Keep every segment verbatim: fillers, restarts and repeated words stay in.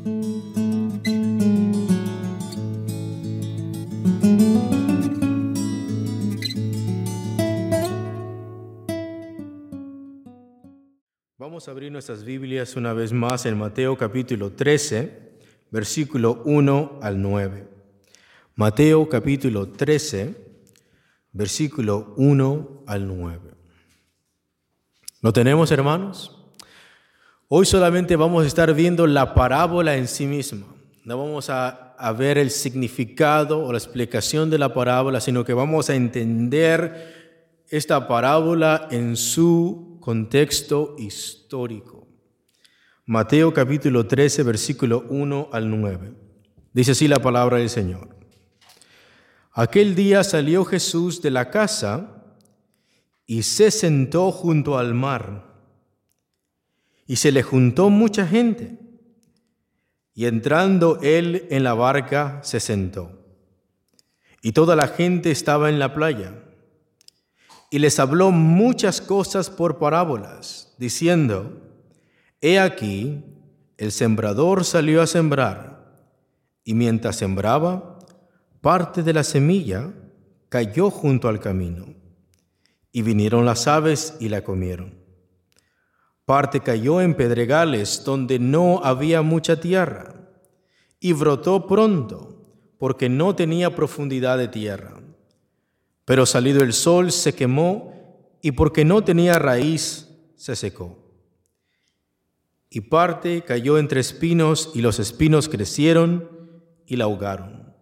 Vamos a abrir nuestras Biblias una vez más en Mateo capítulo trece, versículo uno al nueve. Mateo capítulo trece, versículo uno al nueve. ¿Lo tenemos, hermanos? Hoy solamente vamos a estar viendo la parábola en sí misma. No vamos a, a ver el significado o la explicación de la parábola, sino que vamos a entender esta parábola en su contexto histórico. Mateo capítulo trece, versículo uno al nueve. Dice así la palabra del Señor. Aquel día salió Jesús de la casa y se sentó junto al mar. Y se le juntó mucha gente. Y entrando él en la barca, se sentó. Y toda la gente estaba en la playa. Y les habló muchas cosas por parábolas, diciendo, he aquí, el sembrador salió a sembrar, y mientras sembraba, parte de la semilla cayó junto al camino, y vinieron las aves y la comieron. Parte cayó en pedregales donde no había mucha tierra, y brotó pronto, porque no tenía profundidad de tierra. Pero salido el sol se quemó, y porque no tenía raíz, se secó. Y parte cayó entre espinos, y los espinos crecieron y la ahogaron.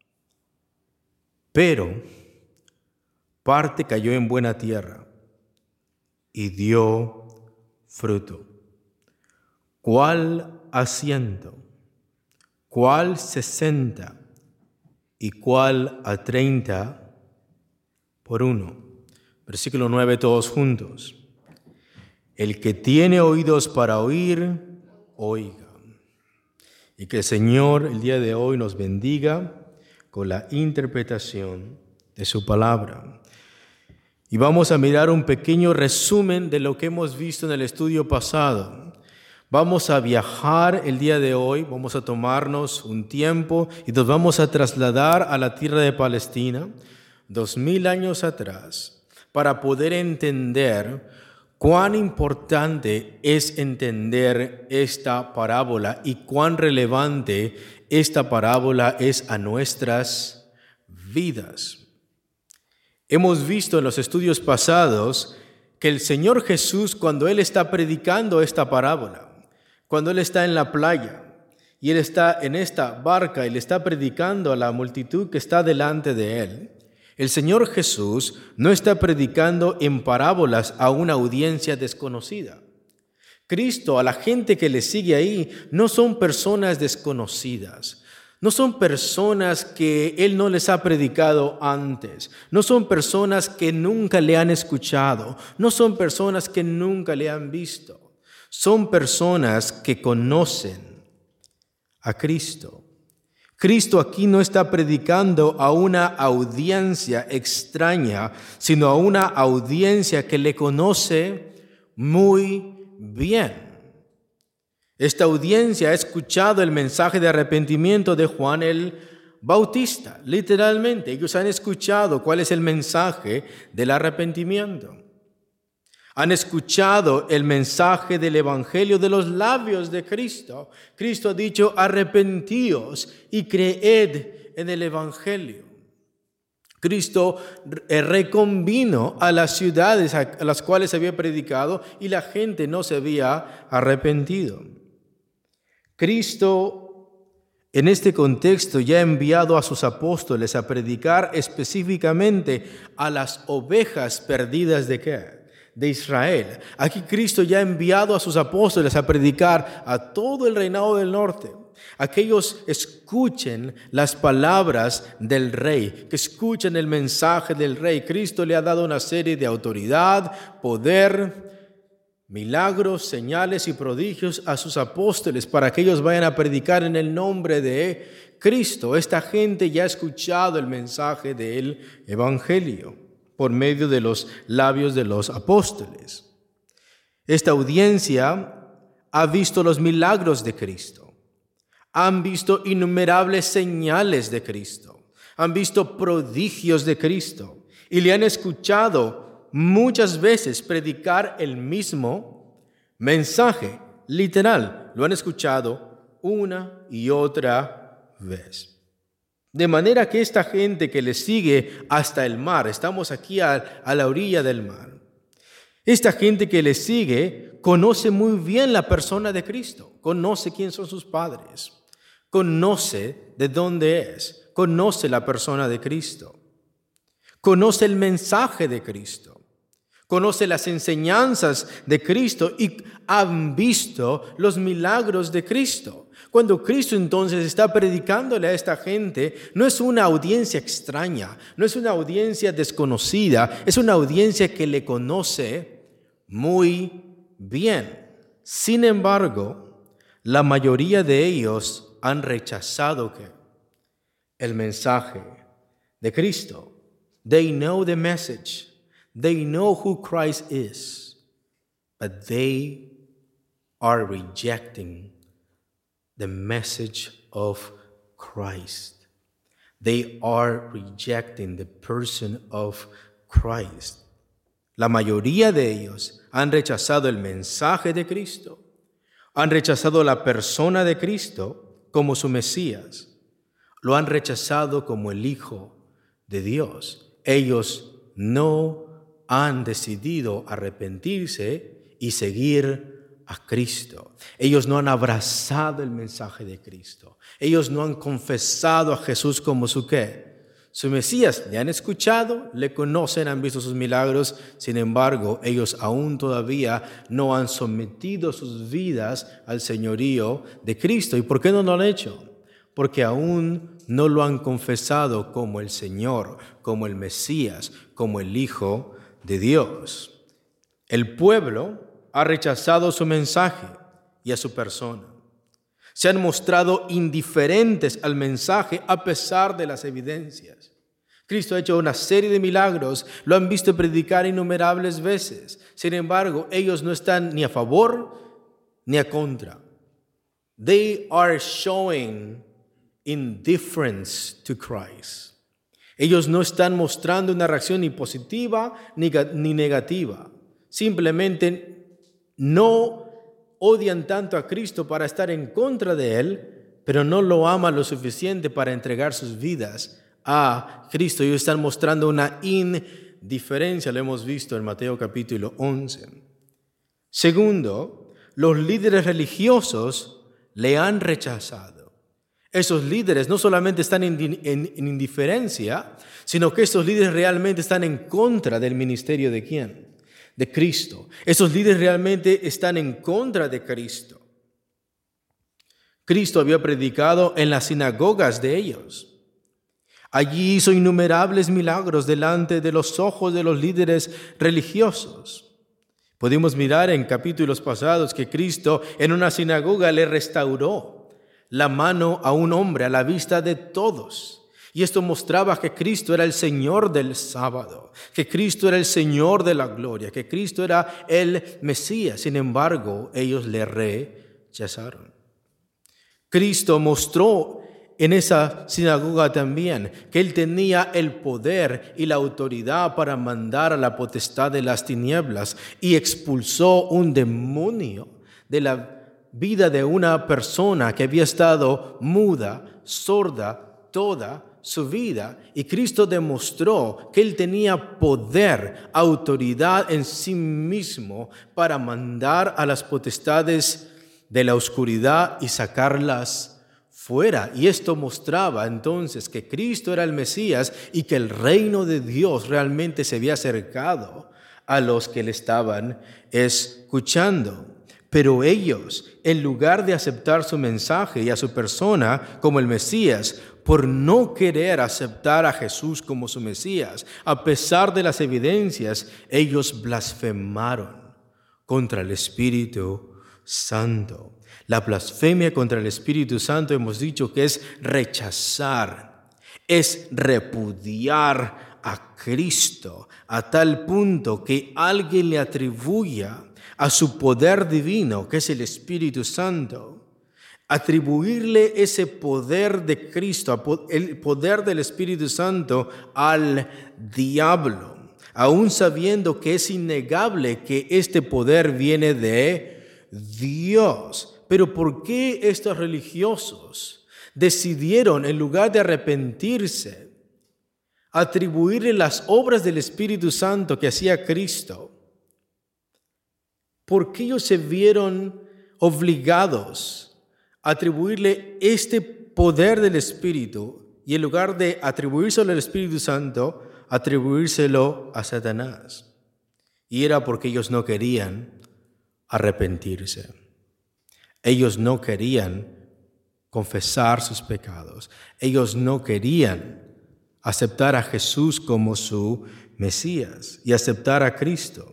Pero parte cayó en buena tierra, y dio fruto. ¿Cuál a ciento? ¿Cuál sesenta? ¿Y cuál a treinta? Por uno. Versículo nueve, todos juntos. El que tiene oídos para oír, oiga. Y que el Señor el día de hoy nos bendiga con la interpretación de su palabra. Y vamos a mirar un pequeño resumen de lo que hemos visto en el estudio pasado. Vamos a viajar el día de hoy, vamos a tomarnos un tiempo y nos vamos a trasladar a la tierra de Palestina, dos mil años atrás, para poder entender cuán importante es entender esta parábola y cuán relevante esta parábola es a nuestras vidas. Hemos visto en los estudios pasados que el Señor Jesús, cuando Él está predicando esta parábola, cuando Él está en la playa y Él está en esta barca y le está predicando a la multitud que está delante de Él, el Señor Jesús no está predicando en parábolas a una audiencia desconocida. Cristo, a la gente que le sigue ahí, no son personas desconocidas. No son personas que Él no les ha predicado antes. No son personas que nunca le han escuchado. No son personas que nunca le han visto. Son personas que conocen a Cristo. Cristo aquí no está predicando a una audiencia extraña, sino a una audiencia que le conoce muy bien. Esta audiencia ha escuchado el mensaje de arrepentimiento de Juan el Bautista, literalmente. Ellos han escuchado cuál es el mensaje del arrepentimiento. Han escuchado el mensaje del Evangelio de los labios de Cristo. Cristo ha dicho, arrepentíos y creed en el Evangelio. Cristo reconvino a las ciudades a las cuales había predicado y la gente no se había arrepentido. Cristo, en este contexto, ya ha enviado a sus apóstoles a predicar específicamente a las ovejas perdidas de ¿qué? De Israel. Aquí Cristo ya ha enviado a sus apóstoles a predicar a todo el reinado del norte, a que ellos escuchen las palabras del rey, que escuchen el mensaje del rey. Cristo le ha dado una serie de autoridad, poder, milagros, señales y prodigios a sus apóstoles para que ellos vayan a predicar en el nombre de Cristo. Esta gente ya ha escuchado el mensaje del Evangelio por medio de los labios de los apóstoles. Esta audiencia ha visto los milagros de Cristo, han visto innumerables señales de Cristo, han visto prodigios de Cristo y le han escuchado muchas veces predicar el mismo mensaje, literal, lo han escuchado una y otra vez. De manera que esta gente que le sigue hasta el mar, estamos aquí a, a la orilla del mar, esta gente que le sigue conoce muy bien la persona de Cristo, conoce quién son sus padres, conoce de dónde es, conoce la persona de Cristo, conoce el mensaje de Cristo, conoce las enseñanzas de Cristo y han visto los milagros de Cristo. Cuando Cristo entonces está predicándole a esta gente, no es una audiencia extraña, no es una audiencia desconocida, es una audiencia que le conoce muy bien. Sin embargo, la mayoría de ellos han rechazado ¿qué? El mensaje de Cristo. They know the message. They know who Christ is, but they are rejecting the message of Christ. They are rejecting the person of Christ. La mayoría de ellos han rechazado el mensaje de Cristo, han rechazado la persona de Cristo como su Mesías, lo han rechazado como el Hijo de Dios. Ellos no han decidido arrepentirse y seguir a Cristo. Ellos no han abrazado el mensaje de Cristo. Ellos no han confesado a Jesús como su ¿qué? Su Mesías. Le han escuchado, le conocen, han visto sus milagros. Sin embargo, ellos aún todavía no han sometido sus vidas al señorío de Cristo. ¿Y por qué no lo han hecho? Porque aún no lo han confesado como el Señor, como el Mesías, como el Hijo de Dios. El pueblo ha rechazado su mensaje y a su persona. Se han mostrado indiferentes al mensaje a pesar de las evidencias. Cristo ha hecho una serie de milagros, lo han visto predicar innumerables veces. Sin embargo, ellos no están ni a favor ni a contra. They are showing indifference to Christ. Ellos no están mostrando una reacción ni positiva ni, ni negativa. Simplemente no odian tanto a Cristo para estar en contra de Él, pero no lo aman lo suficiente para entregar sus vidas a Cristo. Ellos están mostrando una indiferencia, lo hemos visto en Mateo capítulo once. Segundo, los líderes religiosos le han rechazado. Esos líderes no solamente están en, en, en indiferencia, sino que esos líderes realmente están en contra del ministerio de ¿quién? De Cristo. Esos líderes realmente están en contra de Cristo. Cristo había predicado en las sinagogas de ellos. Allí hizo innumerables milagros delante de los ojos de los líderes religiosos. Pudimos mirar en capítulos pasados que Cristo en una sinagoga le restauró la mano a un hombre a la vista de todos. Y esto mostraba que Cristo era el Señor del sábado, que Cristo era el Señor de la gloria, que Cristo era el Mesías. Sin embargo, ellos le rechazaron. Cristo mostró en esa sinagoga también que Él tenía el poder y la autoridad para mandar a la potestad de las tinieblas y expulsó un demonio de la vida de una persona que había estado muda, sorda, toda su vida. Y Cristo demostró que Él tenía poder, autoridad en sí mismo para mandar a las potestades de la oscuridad y sacarlas fuera. Y esto mostraba entonces que Cristo era el Mesías y que el reino de Dios realmente se había acercado a los que le estaban escuchando. Pero ellos, en lugar de aceptar su mensaje y a su persona como el Mesías, por no querer aceptar a Jesús como su Mesías, a pesar de las evidencias, ellos blasfemaron contra el Espíritu Santo. La blasfemia contra el Espíritu Santo hemos dicho que es rechazar, es repudiar a Cristo a tal punto que alguien le atribuya a su poder divino, que es el Espíritu Santo, atribuirle ese poder de Cristo, el poder del Espíritu Santo al diablo, aún sabiendo que es innegable que este poder viene de Dios. Pero ¿por qué estos religiosos decidieron, en lugar de arrepentirse, atribuirle las obras del Espíritu Santo que hacía Cristo? ¿Por qué ellos se vieron obligados a atribuirle este poder del Espíritu y en lugar de atribuírselo al Espíritu Santo, atribuírselo a Satanás? Y era porque ellos no querían arrepentirse. Ellos no querían confesar sus pecados. Ellos no querían aceptar a Jesús como su Mesías y aceptar a Cristo.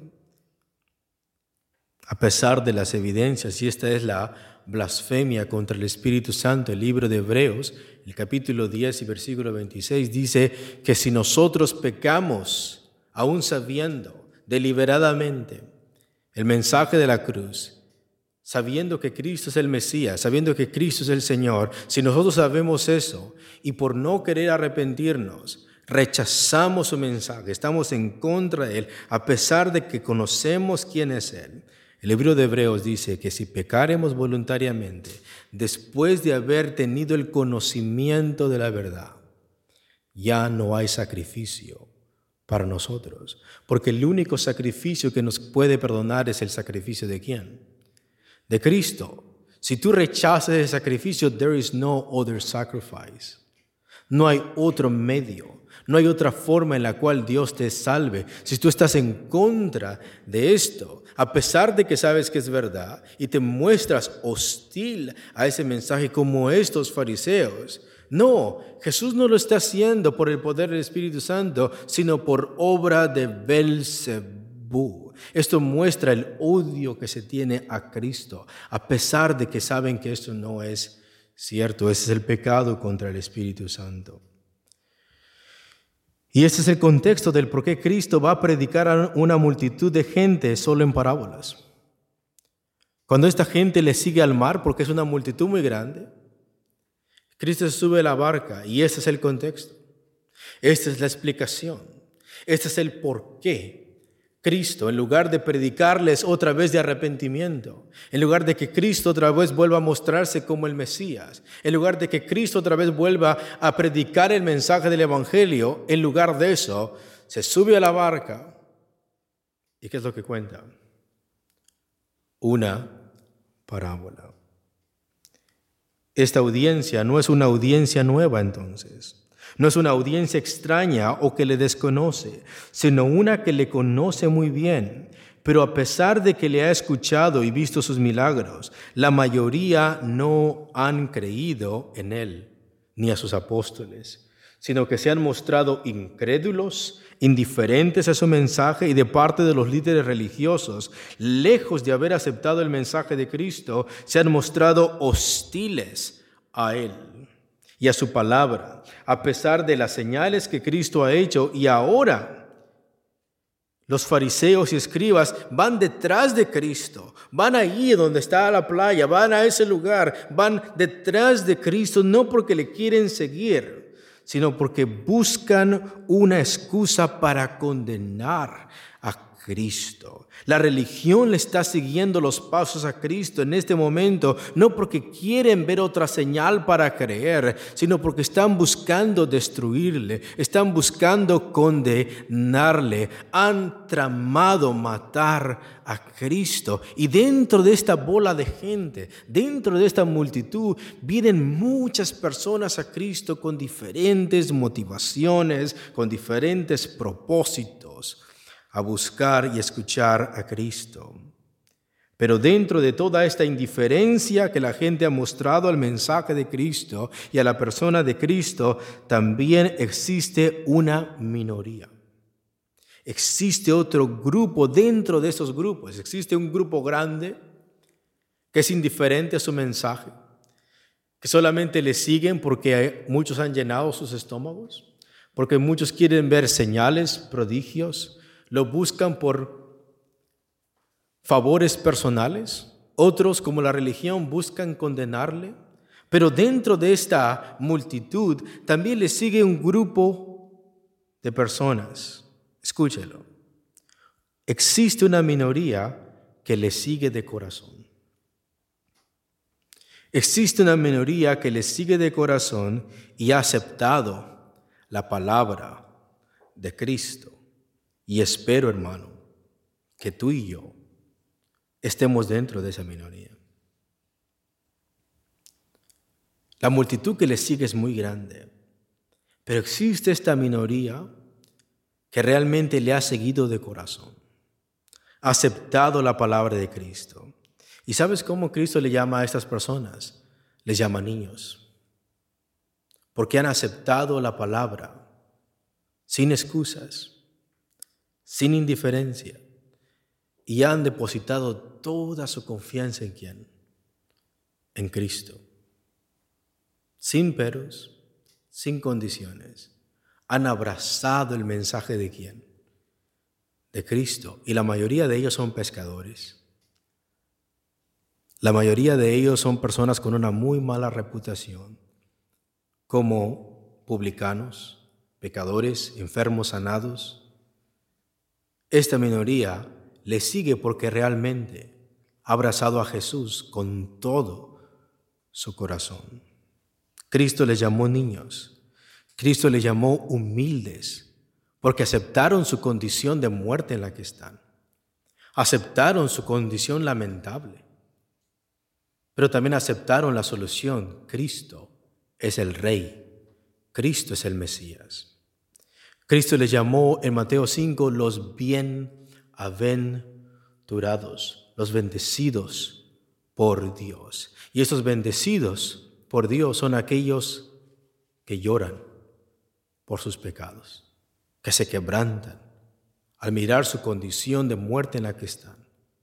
A pesar de las evidencias, y esta es la blasfemia contra el Espíritu Santo, el libro de Hebreos, el capítulo diez y versículo veintiséis, dice que si nosotros pecamos, aún sabiendo deliberadamente el mensaje de la cruz, sabiendo que Cristo es el Mesías, sabiendo que Cristo es el Señor, si nosotros sabemos eso y por no querer arrepentirnos, rechazamos su mensaje, estamos en contra de Él, a pesar de que conocemos quién es Él. El libro de Hebreos dice que si pecaremos voluntariamente, después de haber tenido el conocimiento de la verdad, ya no hay sacrificio para nosotros, porque el único sacrificio que nos puede perdonar es el sacrificio de ¿quién? De Cristo. Si tú rechazas el sacrificio, there is no other sacrifice. No hay otro medio, no hay otra forma en la cual Dios te salve. Si tú estás en contra de esto, a pesar de que sabes que es verdad y te muestras hostil a ese mensaje como estos fariseos, no, Jesús no lo está haciendo por el poder del Espíritu Santo, sino por obra de Belzebú. Esto muestra el odio que se tiene a Cristo, a pesar de que saben que esto no es cierto. Ese es el pecado contra el Espíritu Santo. Y este es el contexto del por qué Cristo va a predicar a una multitud de gente solo en parábolas. Cuando esta gente le sigue al mar, porque es una multitud muy grande, Cristo se sube a la barca y este es el contexto. Esta es la explicación. Este es el por qué Cristo, en lugar de predicarles otra vez de arrepentimiento, en lugar de que Cristo otra vez vuelva a mostrarse como el Mesías, en lugar de que Cristo otra vez vuelva a predicar el mensaje del Evangelio, en lugar de eso, se sube a la barca. ¿Y qué es lo que cuenta? Una parábola. Esta audiencia no es una audiencia nueva entonces. No es una audiencia extraña o que le desconoce, sino una que le conoce muy bien. Pero a pesar de que le ha escuchado y visto sus milagros, la mayoría no han creído en él ni a sus apóstoles, sino que se han mostrado incrédulos, indiferentes a su mensaje y de parte de los líderes religiosos, lejos de haber aceptado el mensaje de Cristo, se han mostrado hostiles a él y a su palabra, a pesar de las señales que Cristo ha hecho. Y ahora los fariseos y escribas van detrás de Cristo, van allí donde está la playa, van a ese lugar, van detrás de Cristo, no porque le quieren seguir, sino porque buscan una excusa para condenar a Cristo. La religión le está siguiendo los pasos a Cristo en este momento, no porque quieren ver otra señal para creer, sino porque están buscando destruirle, están buscando condenarle, han tramado matar a Cristo. Y dentro de esta bola de gente, dentro de esta multitud, vienen muchas personas a Cristo con diferentes motivaciones, con diferentes propósitos, a buscar y escuchar a Cristo. Pero dentro de toda esta indiferencia que la gente ha mostrado al mensaje de Cristo y a la persona de Cristo, también existe una minoría. Existe otro grupo dentro de esos grupos. Existe un grupo grande que es indiferente a su mensaje, que solamente le siguen porque muchos han llenado sus estómagos, porque muchos quieren ver señales, prodigios, lo buscan por favores personales, Otros, como la religión, buscan condenarle. Pero dentro de esta multitud también le sigue un grupo de personas. Escúchelo. Existe una minoría que le sigue de corazón. Existe una minoría que le sigue de corazón y ha aceptado la palabra de Cristo. Y espero, hermano, que tú y yo estemos dentro de esa minoría. La multitud que le sigue es muy grande, pero existe esta minoría que realmente le ha seguido de corazón, ha aceptado la palabra de Cristo. ¿Y sabes cómo Cristo le llama a estas personas? Les llama niños, porque han aceptado la palabra sin excusas, sin indiferencia, y han depositado toda su confianza en ¿quién? En Cristo. Sin peros, sin condiciones, han abrazado el mensaje de ¿quién? De Cristo. Y la mayoría de ellos son pescadores. La mayoría de ellos son personas con una muy mala reputación, como publicanos, pecadores, enfermos sanados. Esta minoría le sigue porque realmente ha abrazado a Jesús con todo su corazón. Cristo les llamó niños. Cristo les llamó humildes porque aceptaron su condición de muerte en la que están. Aceptaron su condición lamentable. Pero también aceptaron la solución. Cristo es el Rey. Cristo es el Mesías. Cristo les llamó en Mateo cinco los bienaventurados, los bendecidos por Dios. Y estos bendecidos por Dios son aquellos que lloran por sus pecados, que se quebrantan al mirar su condición de muerte en la que están.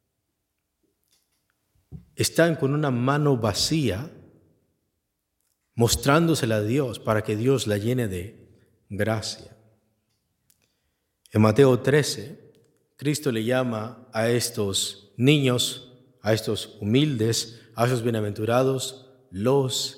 Están con una mano vacía, mostrándosela a Dios para que Dios la llene de gracia. En Mateo trece, Cristo le llama a estos niños, a estos humildes, a estos bienaventurados, los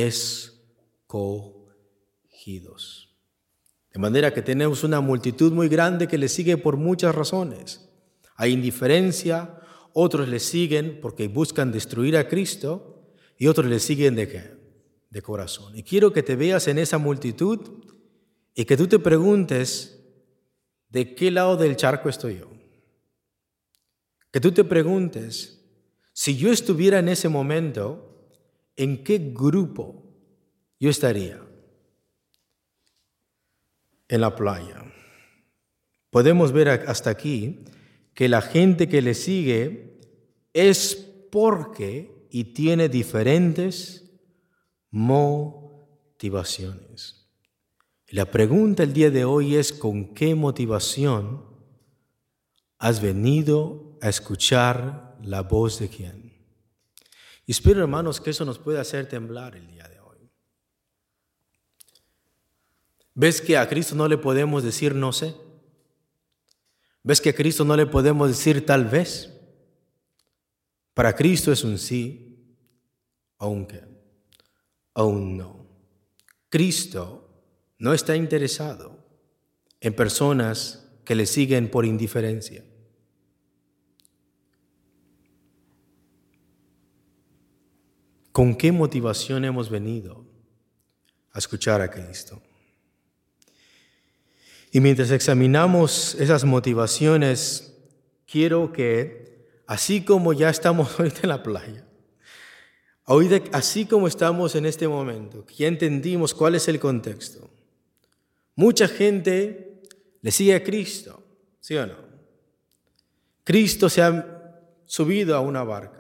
escogidos. De manera que tenemos una multitud muy grande que le sigue por muchas razones. Hay indiferencia, otros le siguen porque buscan destruir a Cristo y otros le siguen de qué? De corazón. Y quiero que te veas en esa multitud y que tú te preguntes ¿de qué lado del charco estoy yo? Que tú te preguntes si yo estuviera en ese momento, ¿en qué grupo yo estaría? En la playa. Podemos ver hasta aquí que la gente que le sigue es porque y tiene diferentes motivaciones. Y la pregunta el día de hoy es ¿con qué motivación has venido a escuchar la voz de quién? Y espero, hermanos, que eso nos pueda hacer temblar el día de hoy. ¿Ves que a Cristo no le podemos decir no sé? ¿Ves que a Cristo no le podemos decir tal vez? Para Cristo es un sí, aunque, o un no. Cristo no está interesado en personas que le siguen por indiferencia. ¿Con qué motivación hemos venido a escuchar a Cristo? Y mientras examinamos esas motivaciones, quiero que, así como ya estamos ahorita en la playa, ahorita, así como estamos en este momento, que ya entendimos cuál es el contexto, mucha gente le sigue a Cristo, ¿sí o no? Cristo se ha subido a una barca.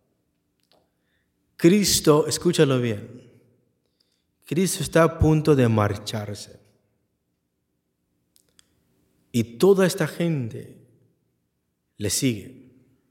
Cristo, escúchalo bien, Cristo está a punto de marcharse. Y toda esta gente le sigue.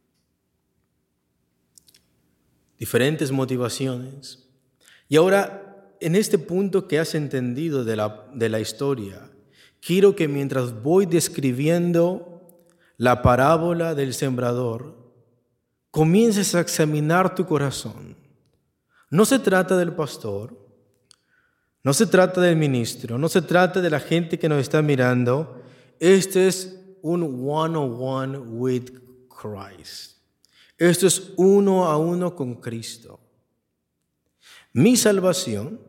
Diferentes motivaciones. Y ahora, en este punto que has entendido de la, de la historia, quiero que mientras voy describiendo la parábola del sembrador, comiences a examinar tu corazón. No se trata del pastor, no se trata del ministro, no se trata de la gente que nos está mirando. Este es un one-on-one with Christ. Esto es uno a uno con Cristo. Mi salvación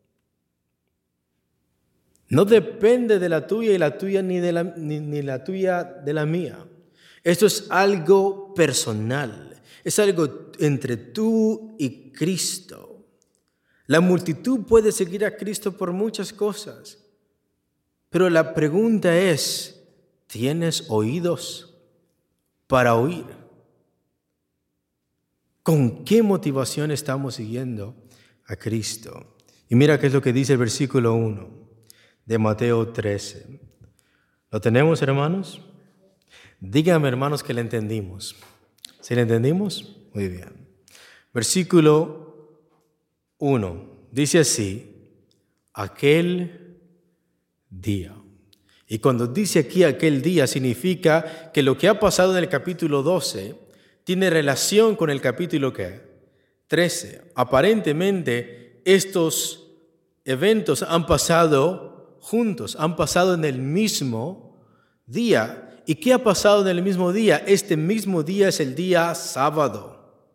no depende de la tuya y la tuya ni de la, ni, ni la tuya de la mía. Esto es algo personal. Es algo entre tú y Cristo. La multitud puede seguir a Cristo por muchas cosas. Pero la pregunta es, ¿tienes oídos para oír? ¿Con qué motivación estamos siguiendo a Cristo? Y mira qué es lo que dice el versículo uno de Mateo trece. ¿Lo tenemos, hermanos? Díganme, hermanos, que le entendimos. ¿Sí le entendimos? Muy bien. Versículo uno. Dice así, aquel día. Y cuando dice aquí aquel día, significa que lo que ha pasado en el capítulo doce tiene relación con el capítulo ¿qué? trece. Aparentemente, estos eventos han pasado juntos, han pasado en el mismo día. ¿Y qué ha pasado en el mismo día? Este mismo día es el día sábado.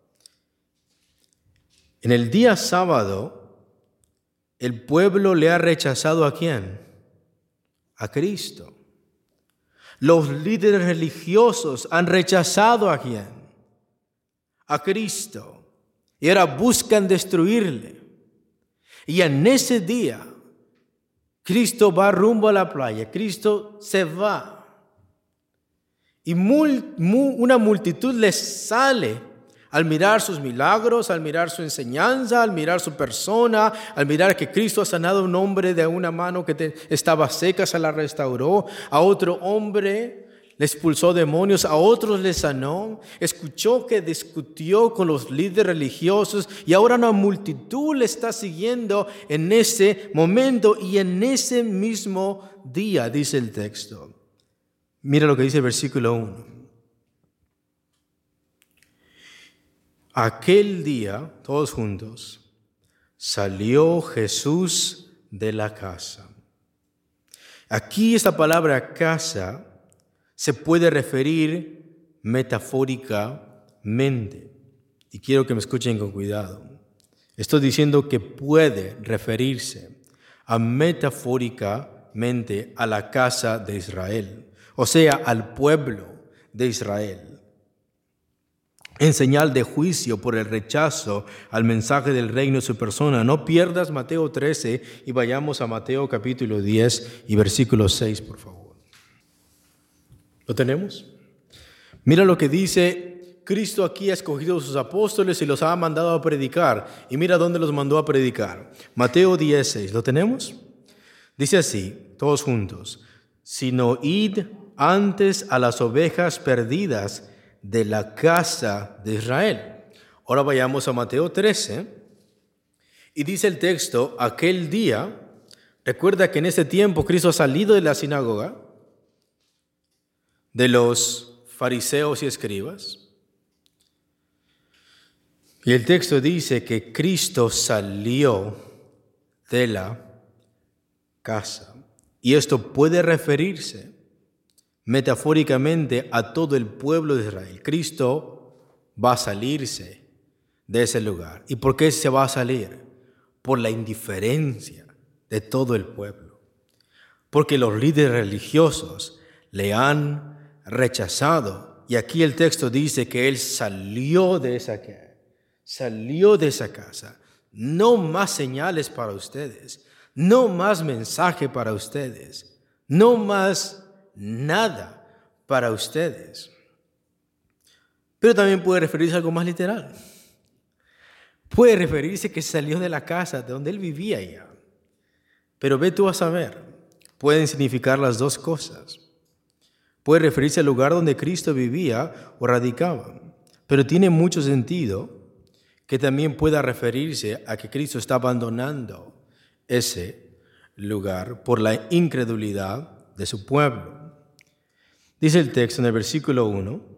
En el día sábado, el pueblo le ha rechazado ¿a quién? A Cristo. Los líderes religiosos han rechazado ¿a quién? A Cristo. Y ahora buscan destruirle. Y en ese día, Cristo va rumbo a la playa. Cristo se va. Y mul, mul, una multitud les sale al mirar sus milagros, al mirar su enseñanza, al mirar su persona, al mirar que Cristo ha sanado a un hombre de una mano que te, estaba seca, se la restauró. A otro hombre le expulsó demonios, a otros le sanó. Escuchó que discutió con los líderes religiosos y ahora una multitud le está siguiendo en ese momento y en ese mismo día, dice el texto. Mira lo que dice el versículo uno. Aquel día, todos juntos, salió Jesús de la casa. Aquí esta palabra casa se puede referir metafóricamente. Y quiero que me escuchen con cuidado. Estoy diciendo que puede referirse a metafóricamente a la casa de Israel. O sea, al pueblo de Israel, en señal de juicio por el rechazo al mensaje del reino de su persona. No pierdas Mateo trece y vayamos a Mateo capítulo diez y versículo seis, por favor. ¿Lo tenemos? Mira lo que dice, Cristo aquí ha escogido a sus apóstoles y los ha mandado a predicar. Y mira dónde los mandó a predicar. Mateo diez, seis, ¿lo tenemos? Dice así, todos juntos, sino id antes a las ovejas perdidas de la casa de Israel. Ahora vayamos a Mateo trece. Y dice el texto, aquel día, recuerda que en ese tiempo Cristo ha salido de la sinagoga, de los fariseos y escribas. Y el texto dice que Cristo salió de la casa. Y esto puede referirse metafóricamente a todo el pueblo de Israel. Cristo va a salirse de ese lugar. ¿Y por qué se va a salir? Por la indiferencia de todo el pueblo. Porque los líderes religiosos le han rechazado. Y aquí el texto dice que Él salió de esa casa. Salió de esa casa. No más señales para ustedes. No más mensaje para ustedes. No más nada para ustedes. Pero también puede referirse a algo más literal. Puede referirse que salió de la casa de donde él vivía ya. Pero ve tú a saber, pueden significar las dos cosas. Puede referirse al lugar donde Cristo vivía o radicaba. Pero tiene mucho sentido que también pueda referirse a que Cristo está abandonando ese lugar por la incredulidad de su pueblo. Dice el texto en el versículo uno,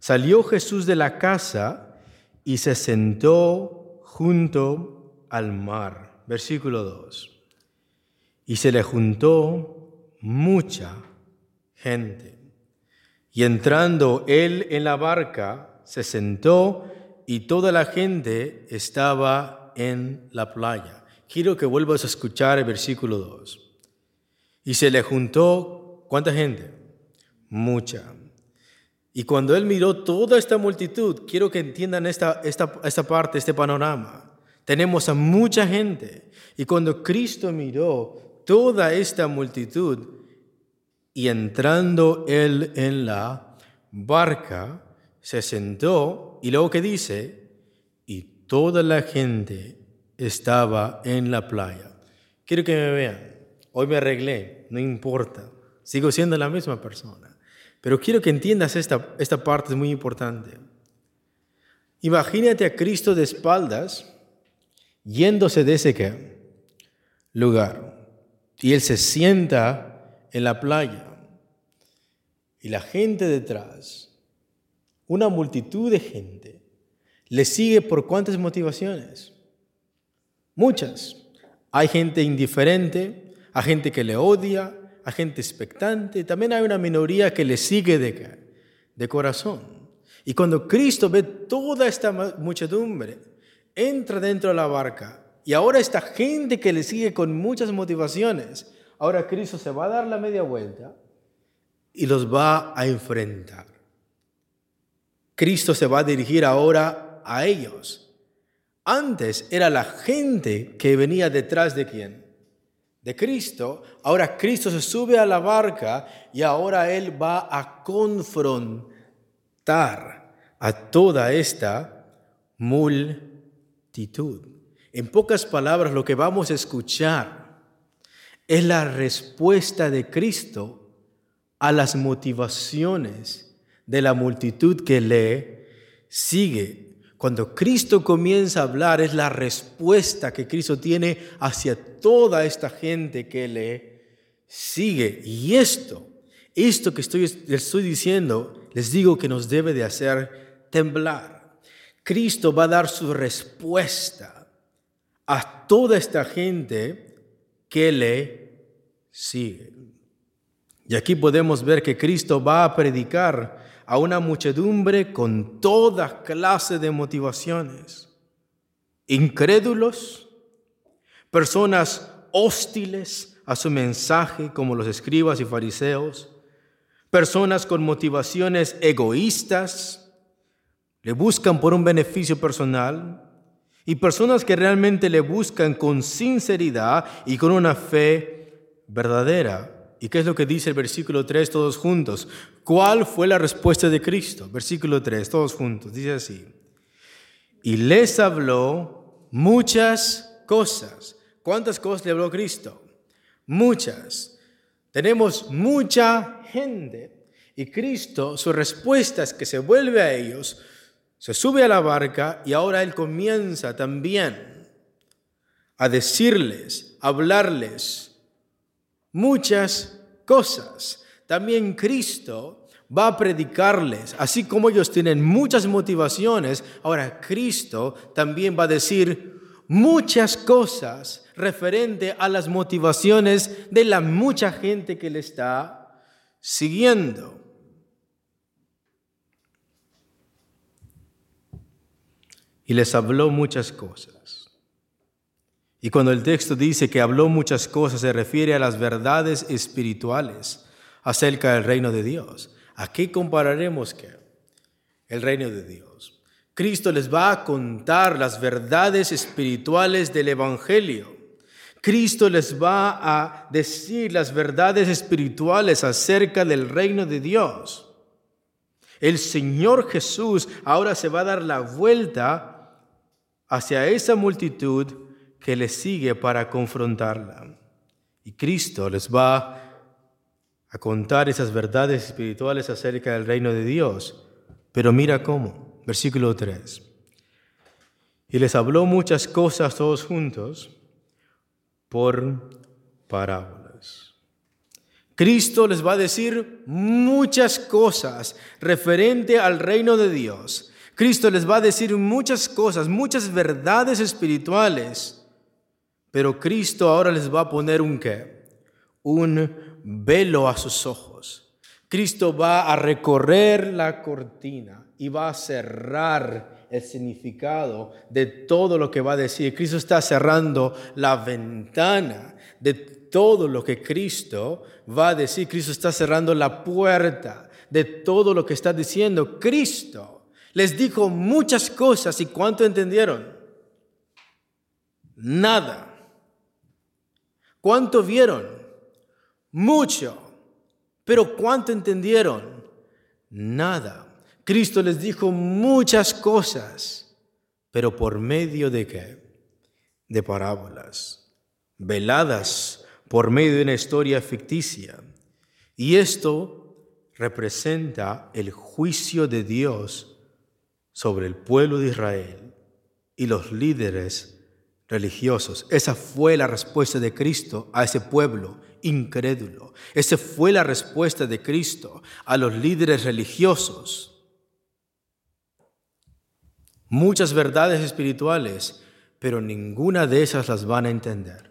Salió Jesús de la casa y se sentó junto al mar. Versículo dos. Y se le juntó mucha gente. Y entrando él en la barca, se sentó y toda la gente estaba en la playa. Quiero que vuelvas a escuchar el versículo dos. Y se le juntó, ¿cuánta gente? Mucha. Y cuando él miró toda esta multitud, quiero que entiendan esta, esta, esta parte, este panorama. Tenemos a mucha gente. Y cuando Cristo miró toda esta multitud, y entrando él en la barca, se sentó, y luego que dice, y toda la gente estaba en la playa. Quiero que me vean. Hoy me arreglé, no importa. Sigo siendo la misma persona. Pero quiero que entiendas esta, esta parte, es muy importante. Imagínate a Cristo de espaldas, yéndose de ese ¿qué? lugar. Y él se sienta en la playa. Y la gente detrás, una multitud de gente, le sigue por ¿cuántas motivaciones? Muchas. Hay gente indiferente, hay gente que le odia, hay gente expectante, también hay una minoría que le sigue de, de corazón. Y cuando Cristo ve toda esta muchedumbre, entra dentro de la barca, y ahora esta gente que le sigue con muchas motivaciones, ahora Cristo se va a dar la media vuelta y los va a enfrentar. Cristo se va a dirigir ahora a ellos. Antes era la gente que venía detrás de ¿quién? De Cristo. Ahora Cristo se sube a la barca y ahora Él va a confrontar a toda esta multitud. En pocas palabras, lo que vamos a escuchar es la respuesta de Cristo a las motivaciones de la multitud que le sigue. Cuando Cristo comienza a hablar, es la respuesta que Cristo tiene hacia toda esta gente que le sigue. Y esto, esto que estoy, les estoy diciendo, les digo que nos debe de hacer temblar. Cristo va a dar su respuesta a toda esta gente que le sigue. Y aquí podemos ver que Cristo va a predicar a una muchedumbre con toda clase de motivaciones. Incrédulos, personas hostiles a su mensaje como los escribas y fariseos, personas con motivaciones egoístas, le buscan por un beneficio personal, y personas que realmente le buscan con sinceridad y con una fe verdadera. ¿Y qué es lo que dice el versículo tres todos juntos? ¿Cuál fue la respuesta de Cristo? Versículo tres, todos juntos, dice así. Y les habló muchas cosas. ¿Cuántas cosas le habló Cristo? Muchas. Tenemos mucha gente. Y Cristo, su respuesta es que se vuelve a ellos, se sube a la barca y ahora Él comienza también a decirles, a hablarles muchas cosas. También Cristo va a predicarles, así como ellos tienen muchas motivaciones, ahora Cristo también va a decir muchas cosas referente a las motivaciones de la mucha gente que le está siguiendo. Y les habló muchas cosas. Y cuando el texto dice que habló muchas cosas, se refiere a las verdades espirituales acerca del reino de Dios. ¿A qué compararemos qué? El reino de Dios. Cristo les va a contar las verdades espirituales del Evangelio. Cristo les va a decir las verdades espirituales acerca del reino de Dios. El Señor Jesús ahora se va a dar la vuelta hacia esa multitud que le sigue para confrontarla. Y Cristo les va a contar esas verdades espirituales acerca del reino de Dios. Pero mira cómo, versículo tres. Y les habló muchas cosas todos juntos por parábolas. Cristo les va a decir muchas cosas referente al reino de Dios. Cristo les va a decir muchas cosas, muchas verdades espirituales. Pero Cristo ahora les va a poner un ¿qué? Un velo a sus ojos. Cristo va a recorrer la cortina y va a cerrar el significado de todo lo que va a decir. Cristo está cerrando la ventana de todo lo que Cristo va a decir. Cristo está cerrando la puerta de todo lo que está diciendo. Cristo les dijo muchas cosas, ¿y cuánto entendieron? Nada. ¿Cuánto vieron? Mucho. Pero ¿cuánto entendieron? Nada. Cristo les dijo muchas cosas, pero por medio de ¿qué? De parábolas, veladas por medio de una historia ficticia. Y esto representa el juicio de Dios sobre el pueblo de Israel y los líderes religiosos. Esa fue la respuesta de Cristo a ese pueblo incrédulo. Esa fue la respuesta de Cristo a los líderes religiosos. Muchas verdades espirituales, pero ninguna de esas las van a entender.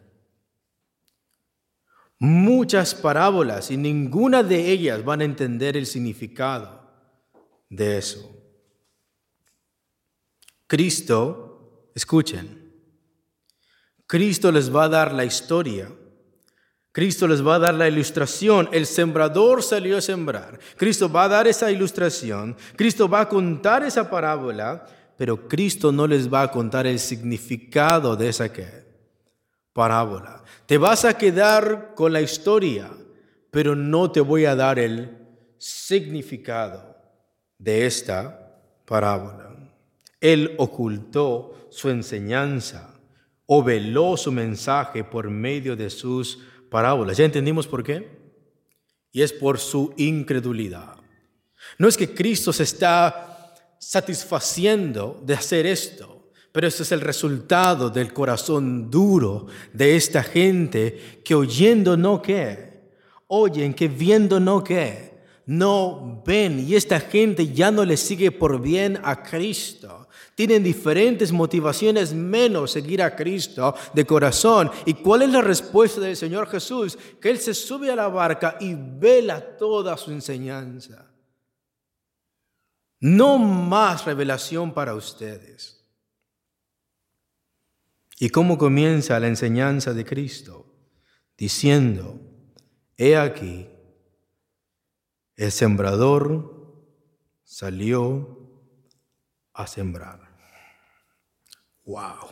Muchas parábolas y ninguna de ellas van a entender el significado de eso. Cristo, escuchen, Cristo les va a dar la historia. Cristo les va a dar la ilustración. El sembrador salió a sembrar. Cristo va a dar esa ilustración. Cristo va a contar esa parábola, pero Cristo no les va a contar el significado de esa ¿qué? Parábola. Te vas a quedar con la historia, pero no te voy a dar el significado de esta parábola. Él ocultó su enseñanza o veló su mensaje por medio de sus parábolas. ¿Ya entendimos por qué? Y es por su incredulidad. No es que Cristo se está satisfaciendo de hacer esto, pero este es el resultado del corazón duro de esta gente que oyendo no ¿qué? Oyen, que viendo no ¿qué? No ven. Y esta gente ya no le sigue por bien a Cristo. Tienen diferentes motivaciones menos seguir a Cristo de corazón. ¿Y cuál es la respuesta del Señor Jesús? Que Él se sube a la barca y vela toda su enseñanza. No más revelación para ustedes. ¿Y cómo comienza la enseñanza de Cristo? Diciendo, he aquí, el sembrador salió a sembrar. ¡Wow!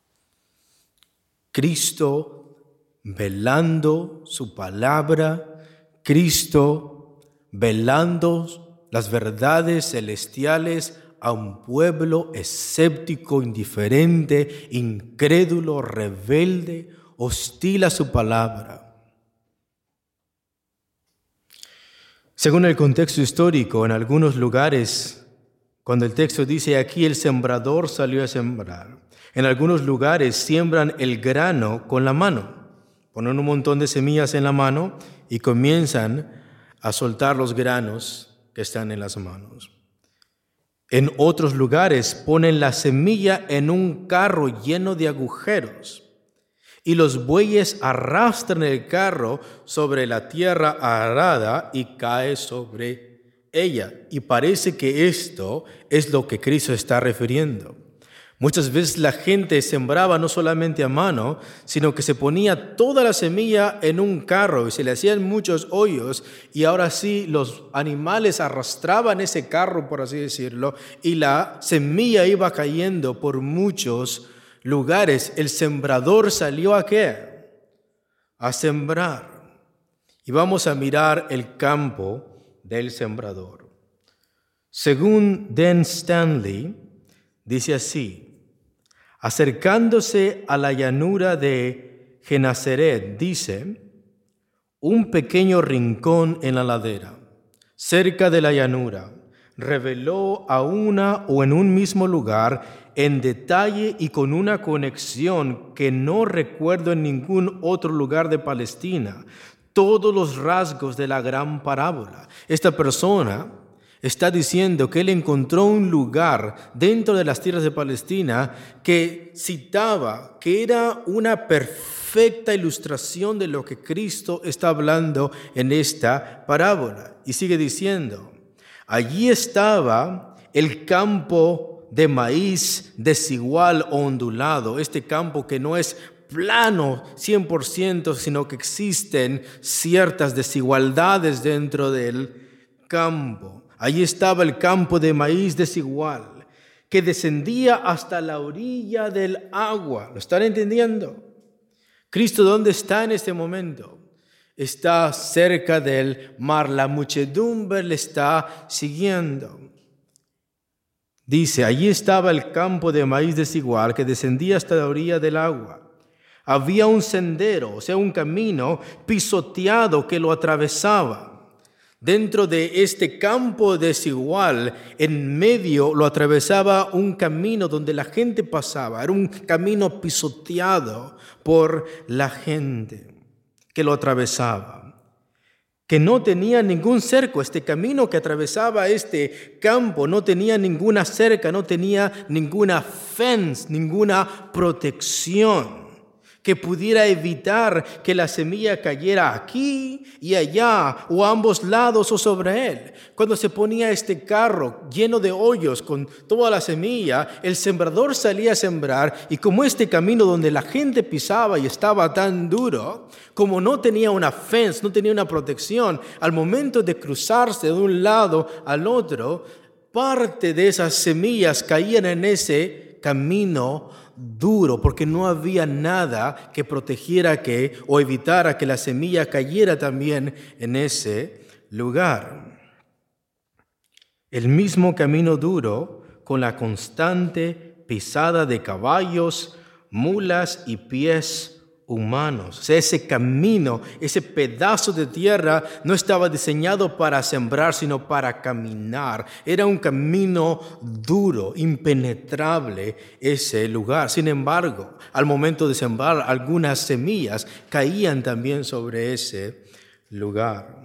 Cristo velando su palabra, Cristo velando las verdades celestiales a un pueblo escéptico, indiferente, incrédulo, rebelde, hostil a su palabra. Según el contexto histórico, en algunos lugares, cuando el texto dice aquí el sembrador salió a sembrar, en algunos lugares siembran el grano con la mano. Ponen un montón de semillas en la mano y comienzan a soltar los granos que están en las manos. En otros lugares ponen la semilla en un carro lleno de agujeros y los bueyes arrastran el carro sobre la tierra arada y cae sobre ella. Y parece que esto es lo que Cristo está refiriendo. Muchas veces la gente sembraba no solamente a mano, sino que se ponía toda la semilla en un carro y se le hacían muchos hoyos y ahora sí los animales arrastraban ese carro, por así decirlo, y la semilla iba cayendo por muchos lugares. El sembrador salió ¿a qué? A sembrar. Y vamos a mirar el campo del sembrador. Según Dan Stanley, dice así: acercándose a la llanura de Genazaret, dice, un pequeño rincón en la ladera, cerca de la llanura, reveló a una o en un mismo lugar, en detalle y con una conexión que no recuerdo en ningún otro lugar de Palestina, todos los rasgos de la gran parábola. Esta persona está diciendo que él encontró un lugar dentro de las tierras de Palestina que citaba, que era una perfecta ilustración de lo que Cristo está hablando en esta parábola. Y sigue diciendo, allí estaba el campo de maíz desigual o ondulado, este campo que no es plano cien por ciento, sino que existen ciertas desigualdades dentro del campo. Allí estaba el campo de maíz desigual, que descendía hasta la orilla del agua. ¿Lo están entendiendo? Cristo, ¿dónde está en este momento? Está cerca del mar. La muchedumbre le está siguiendo. Dice, allí estaba el campo de maíz desigual, que descendía hasta la orilla del agua. Había un sendero, o sea, un camino pisoteado que lo atravesaba. Dentro de este campo desigual, en medio lo atravesaba un camino donde la gente pasaba. Era un camino pisoteado por la gente que lo atravesaba, que no tenía ningún cerco. Este camino que atravesaba este campo no tenía ninguna cerca, no tenía ninguna fence, ninguna protección que pudiera evitar que la semilla cayera aquí y allá, o a ambos lados o sobre él. Cuando se ponía este carro lleno de hoyos con toda la semilla, el sembrador salía a sembrar, y como este camino donde la gente pisaba y estaba tan duro, como no tenía una fence, no tenía una protección, al momento de cruzarse de un lado al otro, parte de esas semillas caían en ese camino duro, porque no había nada que protegiera que o evitara que la semilla cayera también en ese lugar. El mismo camino duro, con la constante pisada de caballos, mulas y pies humanos. O sea, ese camino, ese pedazo de tierra no estaba diseñado para sembrar, sino para caminar. Era un camino duro, impenetrable ese lugar. Sin embargo, al momento de sembrar, algunas semillas caían también sobre ese lugar.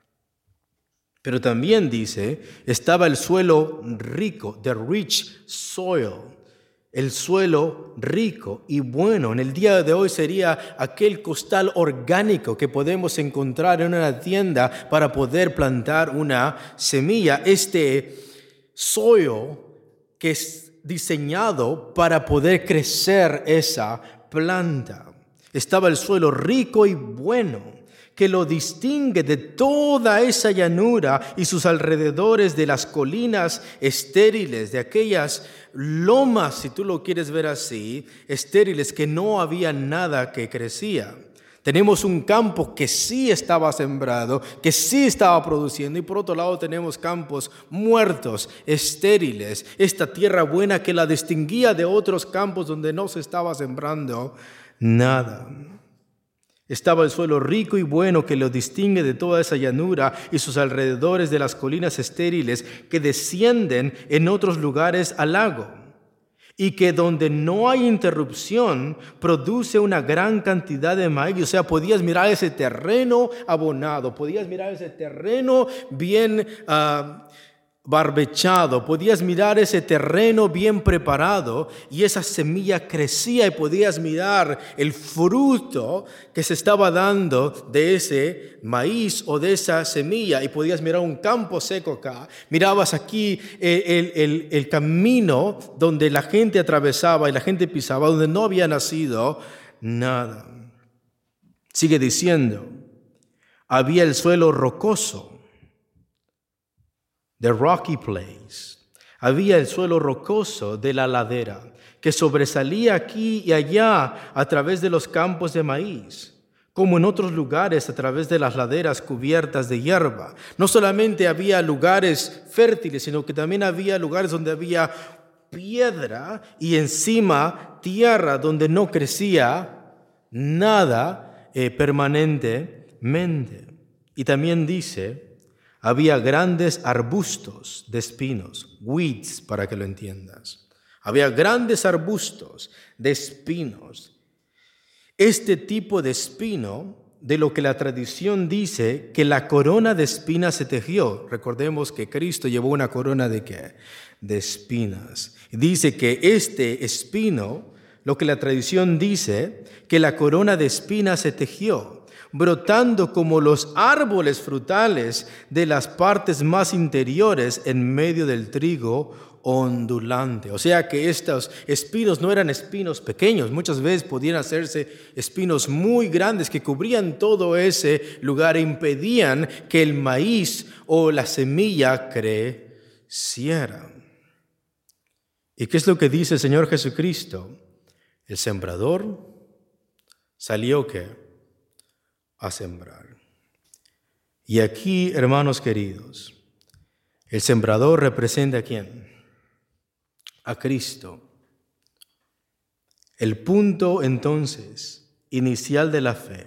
Pero también dice, estaba el suelo rico, the rich soil. El suelo rico y bueno. En el día de hoy sería aquel costal orgánico que podemos encontrar en una tienda para poder plantar una semilla. Este soil que es diseñado para poder crecer esa planta. Estaba el suelo rico y bueno, que lo distingue de toda esa llanura y sus alrededores, de las colinas estériles, de aquellas lomas, si tú lo quieres ver así, estériles, que no había nada que crecía. Tenemos un campo que sí estaba sembrado, que sí estaba produciendo, y por otro lado tenemos campos muertos, estériles, esta tierra buena que la distinguía de otros campos donde no se estaba sembrando nada. Estaba el suelo rico y bueno que lo distingue de toda esa llanura y sus alrededores, de las colinas estériles que descienden en otros lugares al lago, y que donde no hay interrupción produce una gran cantidad de maíz. O sea, podías mirar ese terreno abonado, podías mirar ese terreno bien uh, barbechado, podías mirar ese terreno bien preparado, y esa semilla crecía, y podías mirar el fruto que se estaba dando de ese maíz o de esa semilla, y podías mirar un campo seco acá, mirabas aquí el, el, el, el camino donde la gente atravesaba y la gente pisaba, donde no había nacido nada. Sigue diciendo, había el suelo rocoso, the rocky place. Había el suelo rocoso de la ladera, que sobresalía aquí y allá a través de los campos de maíz, como en otros lugares a través de las laderas cubiertas de hierba. No solamente había lugares fértiles, sino que también había lugares donde había piedra y encima tierra donde no crecía nada eh, permanentemente. Y también dice, había grandes arbustos de espinos, weeds, para que lo entiendas. Había grandes arbustos de espinos. Este tipo de espino de lo que la tradición dice que la corona de espinas se tejió. Recordemos que Cristo llevó una corona de ¿qué? De espinas. Dice que este espino, lo que la tradición dice, que la corona de espinas se tejió, brotando como los árboles frutales de las partes más interiores en medio del trigo ondulante. O sea que estos espinos no eran espinos pequeños, muchas veces podían hacerse espinos muy grandes que cubrían todo ese lugar e impedían que el maíz o la semilla creciera. ¿Y qué es lo que dice el Señor Jesucristo? El sembrador salió ¿qué? A sembrar. Y aquí, hermanos queridos, el sembrador representa ¿a quién? A Cristo. El punto entonces inicial de la fe,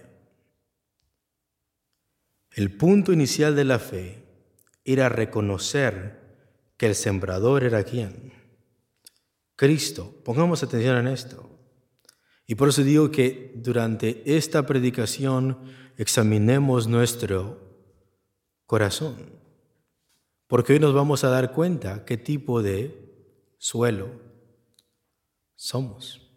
el punto inicial de la fe era reconocer que el sembrador era ¿quién? Cristo. Pongamos atención en esto. Y por eso digo que durante esta predicación examinemos nuestro corazón, porque hoy nos vamos a dar cuenta qué tipo de suelo somos.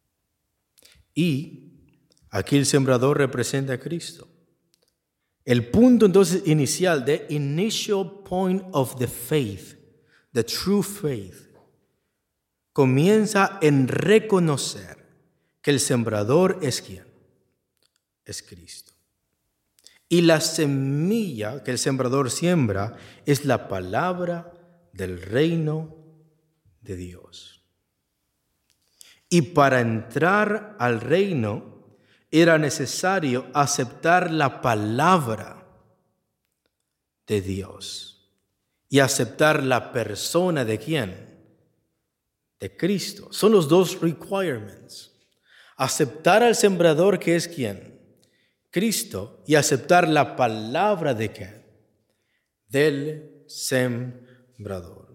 Y aquí el sembrador representa a Cristo. El punto entonces inicial, the initial point of the faith, the true faith, comienza en reconocer que el sembrador es ¿quién? Es Cristo. Y la semilla que el sembrador siembra es la palabra del reino de Dios. Y para entrar al reino era necesario aceptar la palabra de Dios y aceptar la persona de ¿quién? De Cristo. Son los dos requirements. Aceptar al sembrador que es ¿quién? Cristo, y aceptar la palabra de ¿qué? Del sembrador.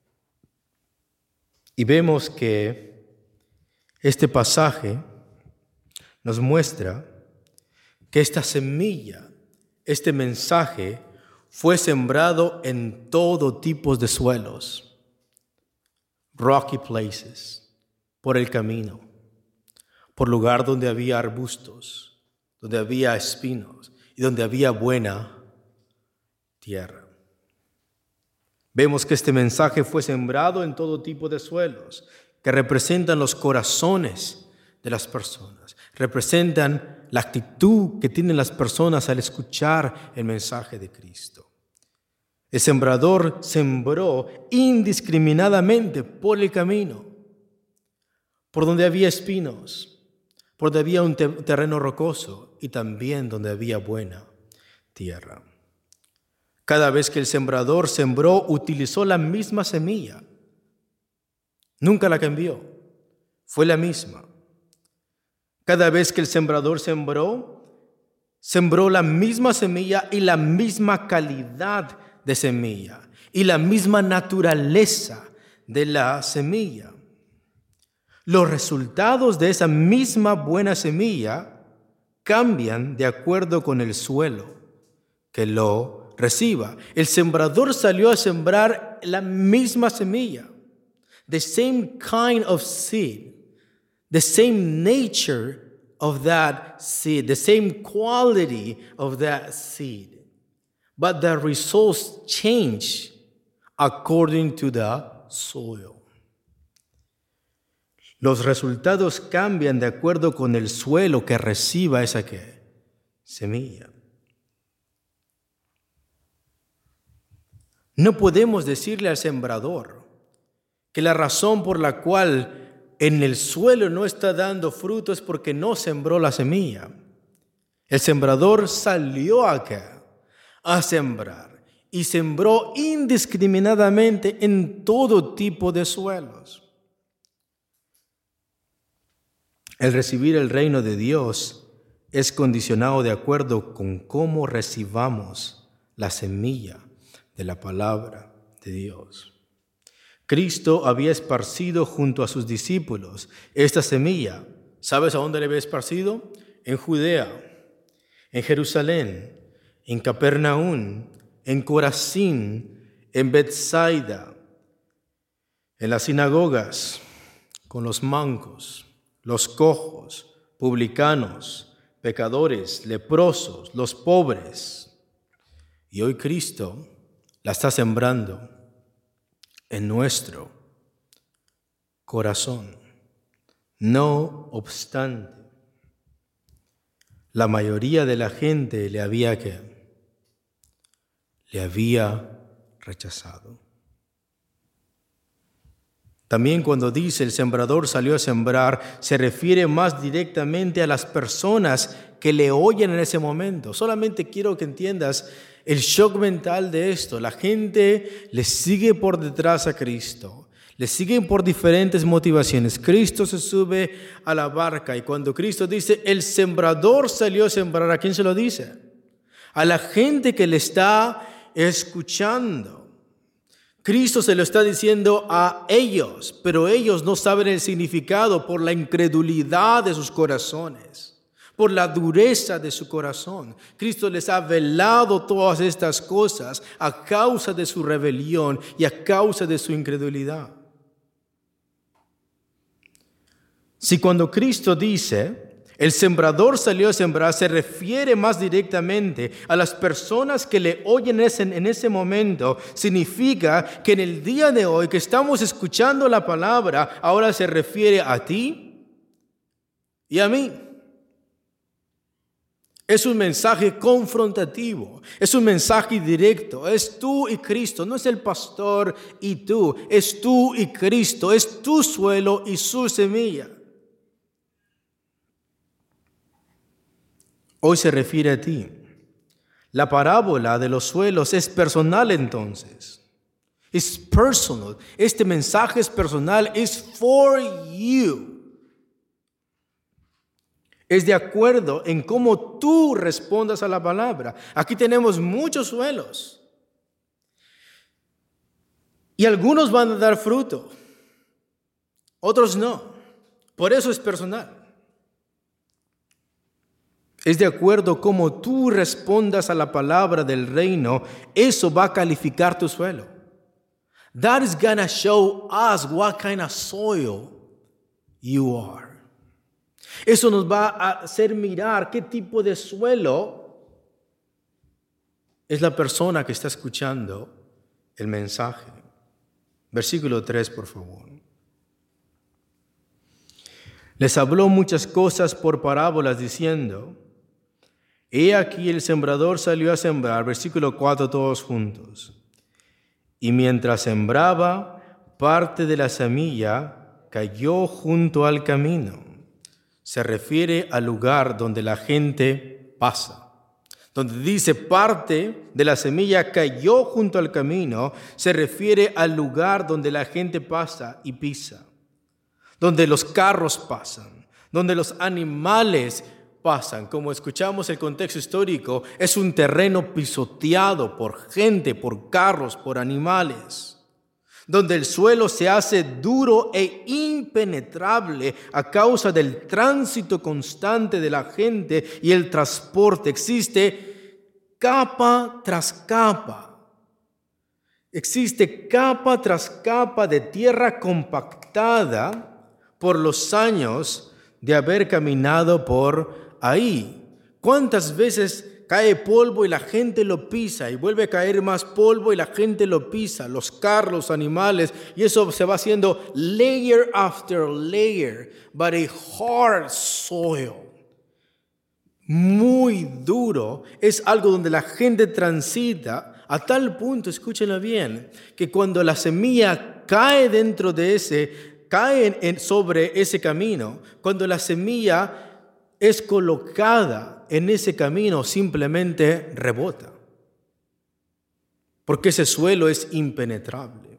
Y vemos que este pasaje nos muestra que esta semilla, este mensaje, fue sembrado en todo tipo de suelos, rocky places, por el camino, por lugar donde había arbustos, donde había espinos y donde había buena tierra. Vemos que este mensaje fue sembrado en todo tipo de suelos, que representan los corazones de las personas, representan la actitud que tienen las personas al escuchar el mensaje de Cristo. El sembrador sembró indiscriminadamente por el camino, por donde había espinos, por donde había un terreno rocoso y también donde había buena tierra. Cada vez que el sembrador sembró, utilizó la misma semilla. Nunca la cambió. Fue la misma. Cada vez que el sembrador sembró, sembró la misma semilla y la misma calidad de semilla y la misma naturaleza de la semilla. Los resultados de esa misma buena semilla cambian de acuerdo con el suelo que lo reciba. El sembrador salió a sembrar la misma semilla, the same kind of seed, the same nature of that seed, the same quality of that seed. But the results change according to the soil. Los resultados cambian de acuerdo con el suelo que reciba esa ¿qué? Semilla. No podemos decirle al sembrador que la razón por la cual en el suelo no está dando fruto es porque no sembró la semilla. El sembrador salió acá a sembrar y sembró indiscriminadamente en todo tipo de suelos. El recibir el reino de Dios es condicionado de acuerdo con cómo recibamos la semilla de la palabra de Dios. Cristo había esparcido junto a sus discípulos esta semilla. ¿Sabes a dónde le había esparcido? En Judea. en Jerusalén, en Capernaum, en Corazín, en Betsaida, en las sinagogas, con los mancos, los cojos, publicanos, pecadores, leprosos, los pobres. Y hoy Cristo la está sembrando en nuestro corazón. No obstante, la mayoría de la gente le había que le había rechazado. También cuando dice el sembrador salió a sembrar, se refiere más directamente a las personas que le oyen en ese momento. Solamente quiero que entiendas el shock mental de esto. La gente le sigue por detrás a Cristo. Le siguen por diferentes motivaciones. Cristo se sube a la barca y cuando Cristo dice, el sembrador salió a sembrar, ¿a quién se lo dice? A la gente que le está escuchando. Cristo se lo está diciendo a ellos, pero ellos no saben el significado por la incredulidad de sus corazones, por la dureza de su corazón. Cristo les ha velado todas estas cosas a causa de su rebelión y a causa de su incredulidad. Si cuando Cristo dice, el sembrador salió a sembrar, se refiere más directamente a las personas que le oyen en ese, en ese momento, significa que en el día de hoy que estamos escuchando la palabra, ahora se refiere a ti y a mí. Es un mensaje confrontativo, es un mensaje directo, es tú y Cristo, no es el pastor y tú, es tú y Cristo, es tu suelo y su semilla. Hoy se refiere a ti. La parábola de los suelos es personal entonces. Es personal. Este mensaje es personal. Es for you. Es de acuerdo en cómo tú respondas a la palabra. Aquí tenemos muchos suelos. Y algunos van a dar fruto. Otros no. Por eso es personal. Es de acuerdo cómo tú respondas a la palabra del reino, eso va a calificar tu suelo. That is gonna show us what kind of soil you are. Eso nos va a hacer mirar qué tipo de suelo es la persona que está escuchando el mensaje. Versículo tres, por favor. Les habló muchas cosas por parábolas diciendo, he aquí el sembrador salió a sembrar, versículo cuatro, todos juntos. Y mientras sembraba, parte de la semilla cayó junto al camino. Se refiere al lugar donde la gente pasa. Donde dice parte de la semilla cayó junto al camino, se refiere al lugar donde la gente pasa y pisa. Donde los carros pasan, donde los animales pasan. Como escuchamos el contexto histórico, es un terreno pisoteado por gente, por carros, por animales, donde el suelo se hace duro e impenetrable a causa del tránsito constante de la gente y el transporte. Existe capa tras capa. Existe capa tras capa de tierra compactada por los años de haber caminado por ahí. ¿Cuántas veces cae polvo y la gente lo pisa y vuelve a caer más polvo y la gente lo pisa? Los carros, los animales, y eso se va haciendo layer after layer, but a hard soil. Muy duro. Es algo donde la gente transita a tal punto, escúchenlo bien, que cuando la semilla cae dentro de ese, cae en, sobre ese camino, cuando la semilla es colocada en ese camino, simplemente rebota. Porque ese suelo es impenetrable.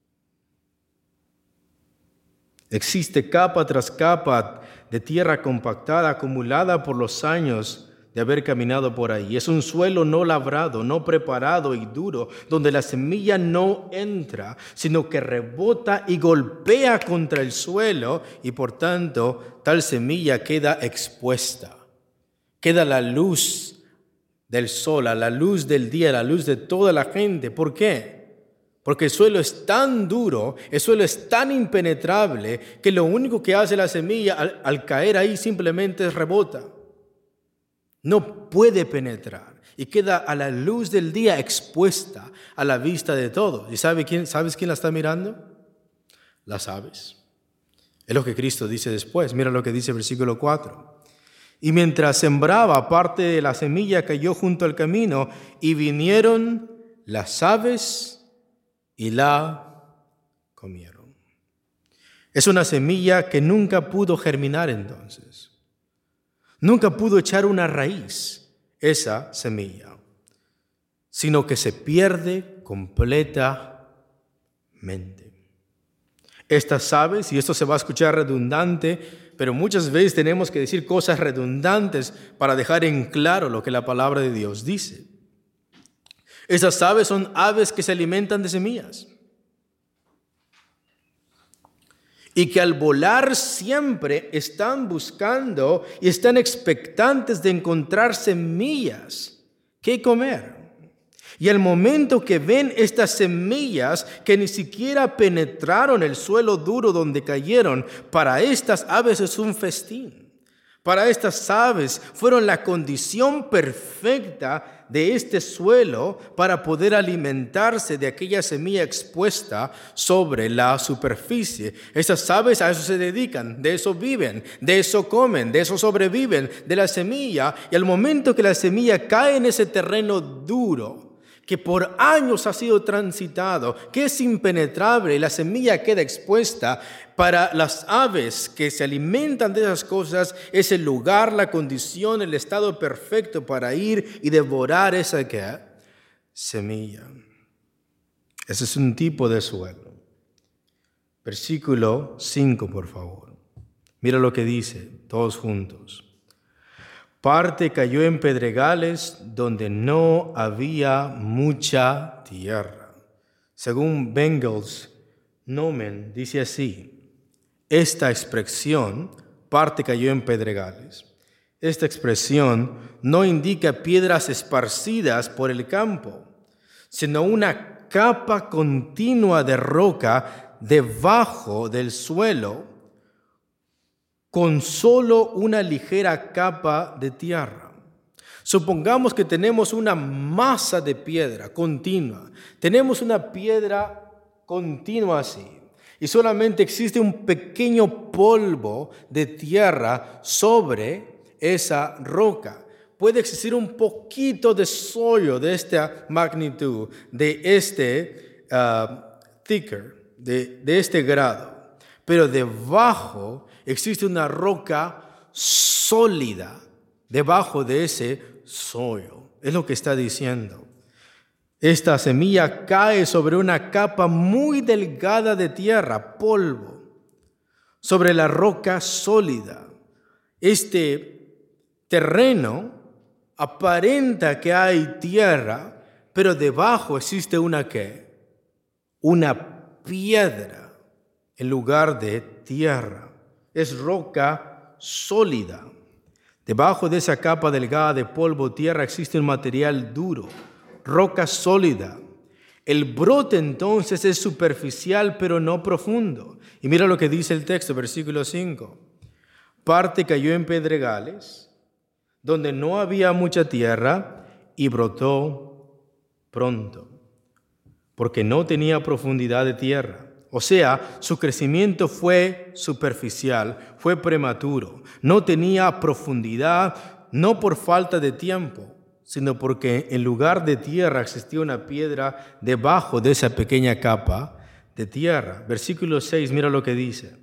Existe capa tras capa de tierra compactada, acumulada por los años de haber caminado por ahí. Es un suelo no labrado, no preparado y duro, donde la semilla no entra, sino que rebota y golpea contra el suelo y por tanto tal semilla queda expuesta, queda la luz del sol, a la luz del día, a la luz de toda la gente. ¿Por qué? Porque el suelo es tan duro, el suelo es tan impenetrable, que lo único que hace la semilla al, al caer ahí simplemente es rebota. No puede penetrar y queda a la luz del día expuesta a la vista de todos. ¿Y sabe quién, sabes quién la está mirando? Las aves. Es lo que Cristo dice después. Mira lo que dice el versículo cuatro. Y mientras sembraba, parte de la semilla cayó junto al camino, y vinieron las aves y la comieron. Es una semilla que nunca pudo germinar entonces. Nunca pudo echar una raíz esa semilla, sino que se pierde completamente. Estas aves, y esto se va a escuchar redundante, pero muchas veces tenemos que decir cosas redundantes para dejar en claro lo que la palabra de Dios dice. Esas aves son aves que se alimentan de semillas y que al volar siempre están buscando y están expectantes de encontrar semillas que comer. Y al momento que ven estas semillas que ni siquiera penetraron el suelo duro donde cayeron, para estas aves es un festín. Para estas aves fueron la condición perfecta de este suelo para poder alimentarse de aquella semilla expuesta sobre la superficie. Estas aves a eso se dedican, de eso viven, de eso comen, de eso sobreviven, de la semilla. Y al momento que la semilla cae en ese terreno duro, que por años ha sido transitado, que es impenetrable, y la semilla queda expuesta, para las aves que se alimentan de esas cosas es el lugar, la condición, el estado perfecto para ir y devorar esa ¿qué? Semilla. Ese es un tipo de suelo. Versículo cinco, por favor. Mira lo que dice, todos juntos. Parte cayó en pedregales donde no había mucha tierra. Según Bengals Nomen, dice así: esta expresión, parte cayó en pedregales, esta expresión no indica piedras esparcidas por el campo, sino una capa continua de roca debajo del suelo, con solo una ligera capa de tierra. Supongamos que tenemos una masa de piedra continua. Tenemos una piedra continua así, y solamente existe un pequeño polvo de tierra sobre esa roca. Puede existir un poquito de sollo de esta magnitud, de este uh, thicker, de, de este grado, pero debajo existe una roca sólida debajo de ese sollo. Es lo que está diciendo. Esta semilla cae sobre una capa muy delgada de tierra, polvo, sobre la roca sólida. Este terreno aparenta que hay tierra, pero debajo existe una ¿qué? Una piedra en lugar de tierra. Es roca sólida. Debajo de esa capa delgada de polvo, tierra, existe un material duro, roca sólida. El brote entonces es superficial pero no profundo. Y mira lo que dice el texto, versículo cinco. Parte cayó en pedregales, donde no había mucha tierra, y brotó pronto, porque no tenía profundidad de tierra. O sea, su crecimiento fue superficial, fue prematuro, no tenía profundidad, no por falta de tiempo, sino porque en lugar de tierra existía una piedra debajo de esa pequeña capa de tierra. Versículo seis, mira lo que dice.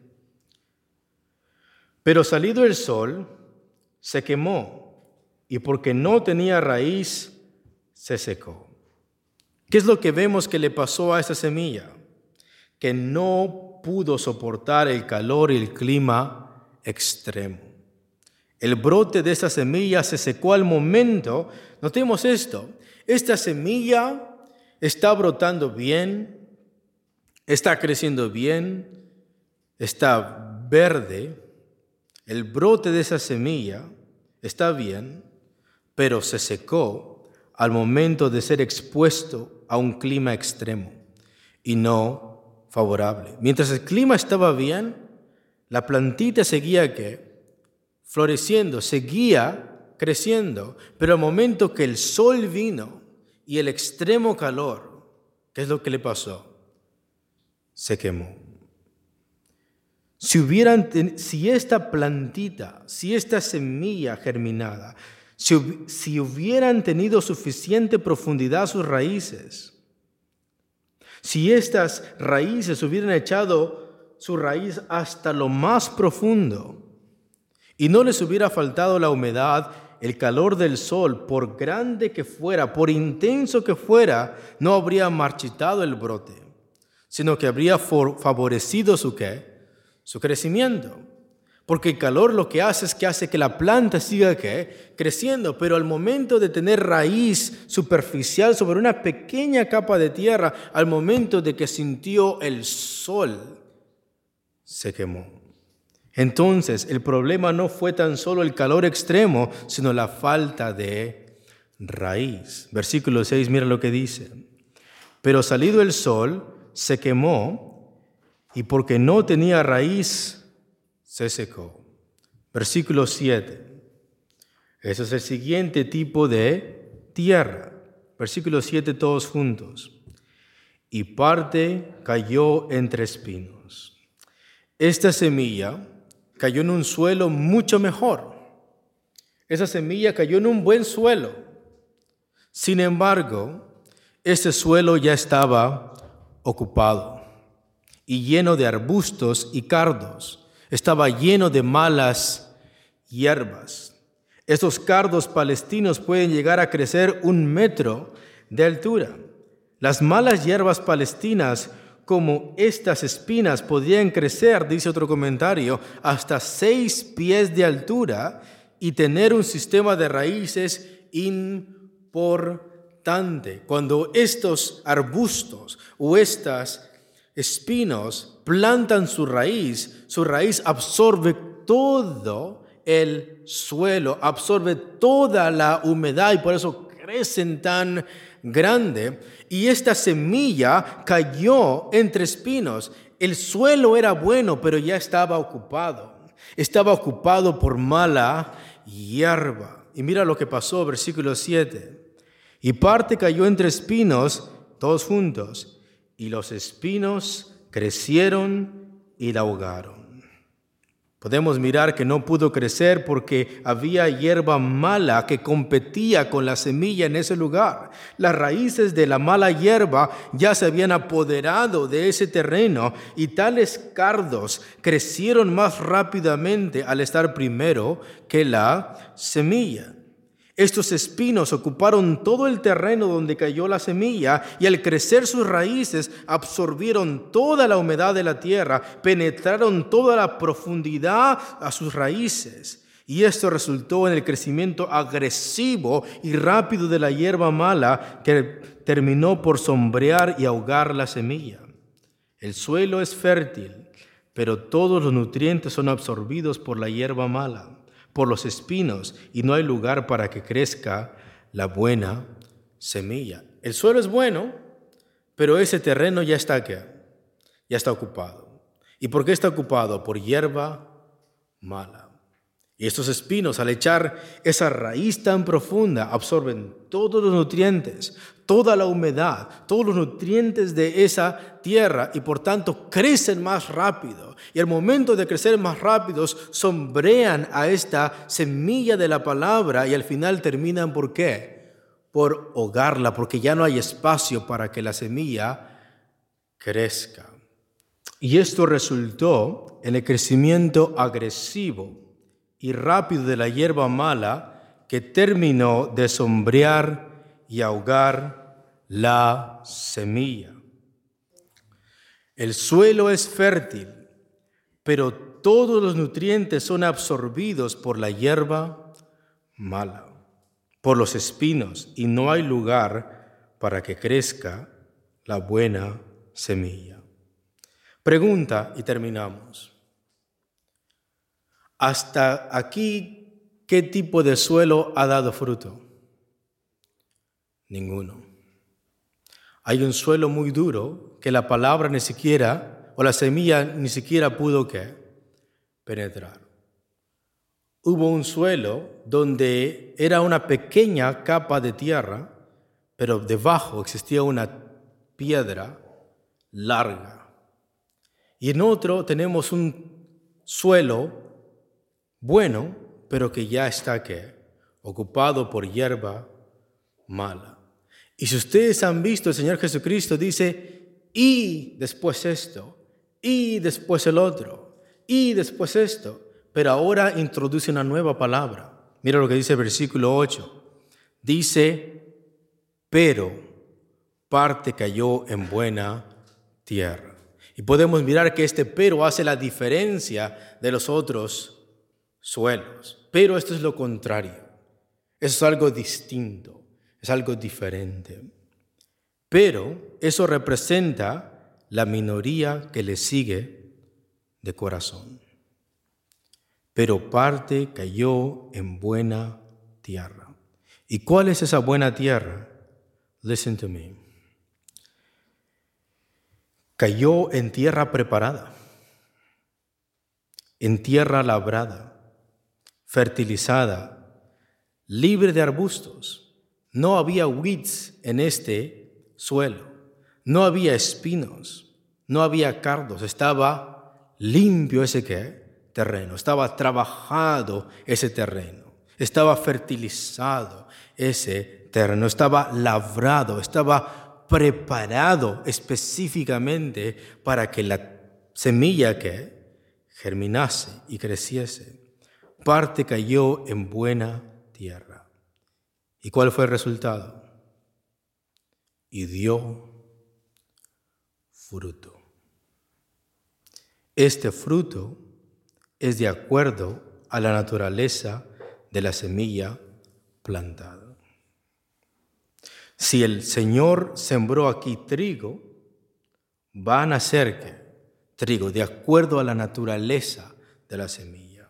Pero salido el sol, se quemó, y porque no tenía raíz, se secó. ¿Qué es lo que vemos que le pasó a esa semilla? Que no pudo soportar el calor y el clima extremo. El brote de esta semilla se secó al momento. Notemos esto, esta semilla está brotando bien, está creciendo bien, está verde. El brote de esa semilla está bien, pero se secó al momento de ser expuesto a un clima extremo y no favorable. Mientras el clima estaba bien, la plantita seguía ¿qué? Floreciendo, seguía creciendo, pero al momento que el sol vino y el extremo calor, ¿qué es lo que le pasó? Se quemó. Si, hubieran, si esta plantita, si esta semilla germinada, si, si hubieran tenido suficiente profundidad sus raíces, si estas raíces hubieran echado su raíz hasta lo más profundo y no les hubiera faltado la humedad, el calor del sol, por grande que fuera, por intenso que fuera, no habría marchitado el brote, sino que habría favorecido su ¿qué? Su crecimiento. Porque el calor lo que hace es que hace que la planta siga ¿qué? Creciendo, pero al momento de tener raíz superficial sobre una pequeña capa de tierra, al momento de que sintió el sol, se quemó. Entonces, el problema no fue tan solo el calor extremo, sino la falta de raíz. Versículo seis, mira lo que dice. Pero salido el sol, se quemó, y porque no tenía raíz, se secó. Versículo siete. Ese es el siguiente tipo de tierra. Versículo siete, todos juntos. Y parte cayó entre espinos. Esta semilla cayó en un suelo mucho mejor. Esa semilla cayó en un buen suelo. Sin embargo, ese suelo ya estaba ocupado y lleno de arbustos y cardos. Estaba lleno de malas hierbas. Estos cardos palestinos pueden llegar a crecer un metro de altura. Las malas hierbas palestinas, como estas espinas, podían crecer, dice otro comentario, hasta seis pies de altura y tener un sistema de raíces importante. Cuando estos arbustos o estas espinos plantan su raíz, su raíz absorbe todo el suelo, absorbe toda la humedad y por eso crecen tan grande. Y esta semilla cayó entre espinos. El suelo era bueno, pero ya estaba ocupado. Estaba ocupado por mala hierba. Y mira lo que pasó, versículo siete. Y parte cayó entre espinos, todos juntos, y los espinos crecieron y la ahogaron. Podemos mirar que no pudo crecer porque había hierba mala que competía con la semilla en ese lugar. Las raíces de la mala hierba ya se habían apoderado de ese terreno y tales cardos crecieron más rápidamente al estar primero que la semilla. Estos espinos ocuparon todo el terreno donde cayó la semilla y al crecer sus raíces absorbieron toda la humedad de la tierra, penetraron toda la profundidad a sus raíces. Y esto resultó en el crecimiento agresivo y rápido de la hierba mala que terminó por sombrear y ahogar la semilla. El suelo es fértil, pero todos los nutrientes son absorbidos por la hierba mala, por los espinos, y no hay lugar para que crezca la buena semilla. El suelo es bueno, pero ese terreno ya está ¿qué? Ya está ocupado. ¿Y por qué está ocupado? Por hierba mala. Y estos espinos, al echar esa raíz tan profunda, absorben todos los nutrientes, toda la humedad, todos los nutrientes de esa tierra y por tanto crecen más rápido. Y al momento de crecer más rápidos, sombrean a esta semilla de la palabra y al final terminan ¿por qué? Por ahogarla, porque ya no hay espacio para que la semilla crezca. Y esto resultó en el crecimiento agresivo y rápido de la hierba mala que terminó de sombrear y ahogar la semilla. El suelo es fértil, pero todos los nutrientes son absorbidos por la hierba mala, por los espinos, y no hay lugar para que crezca la buena semilla. Pregunta y terminamos. Hasta aquí, ¿qué tipo de suelo ha dado fruto? Ninguno. Hay un suelo muy duro que la palabra ni siquiera, o la semilla ni siquiera pudo ¿qué? Penetrar. Hubo un suelo donde era una pequeña capa de tierra, pero debajo existía una piedra larga. Y en otro tenemos un suelo bueno, pero que ya está ¿qué? Ocupado por hierba mala. Y si ustedes han visto, el Señor Jesucristo dice, y después esto, y después el otro, y después esto. Pero ahora introduce una nueva palabra. Mira lo que dice el versículo ocho. Dice, pero parte cayó en buena tierra. Y podemos mirar que este pero hace la diferencia de los otros suelos. Pero esto es lo contrario. Eso es algo distinto, es algo diferente. Pero eso representa la minoría que le sigue de corazón. Pero parte cayó en buena tierra. ¿Y cuál es esa buena tierra? Listen to me. Cayó en tierra preparada, en tierra labrada, fertilizada, libre de arbustos. No había weeds en este suelo, no había espinos, no había cardos, estaba limpio ese ¿qué? Terreno, estaba trabajado ese terreno, estaba fertilizado ese terreno, estaba labrado, estaba preparado específicamente para que la semilla que germinase y creciese. Parte cayó en buena tierra. ¿Y cuál fue el resultado? Y dio fruto. Este fruto es de acuerdo a la naturaleza de la semilla plantada. Si el Señor sembró aquí trigo, va a nacer ¿qué? Trigo, de acuerdo a la naturaleza de la semilla.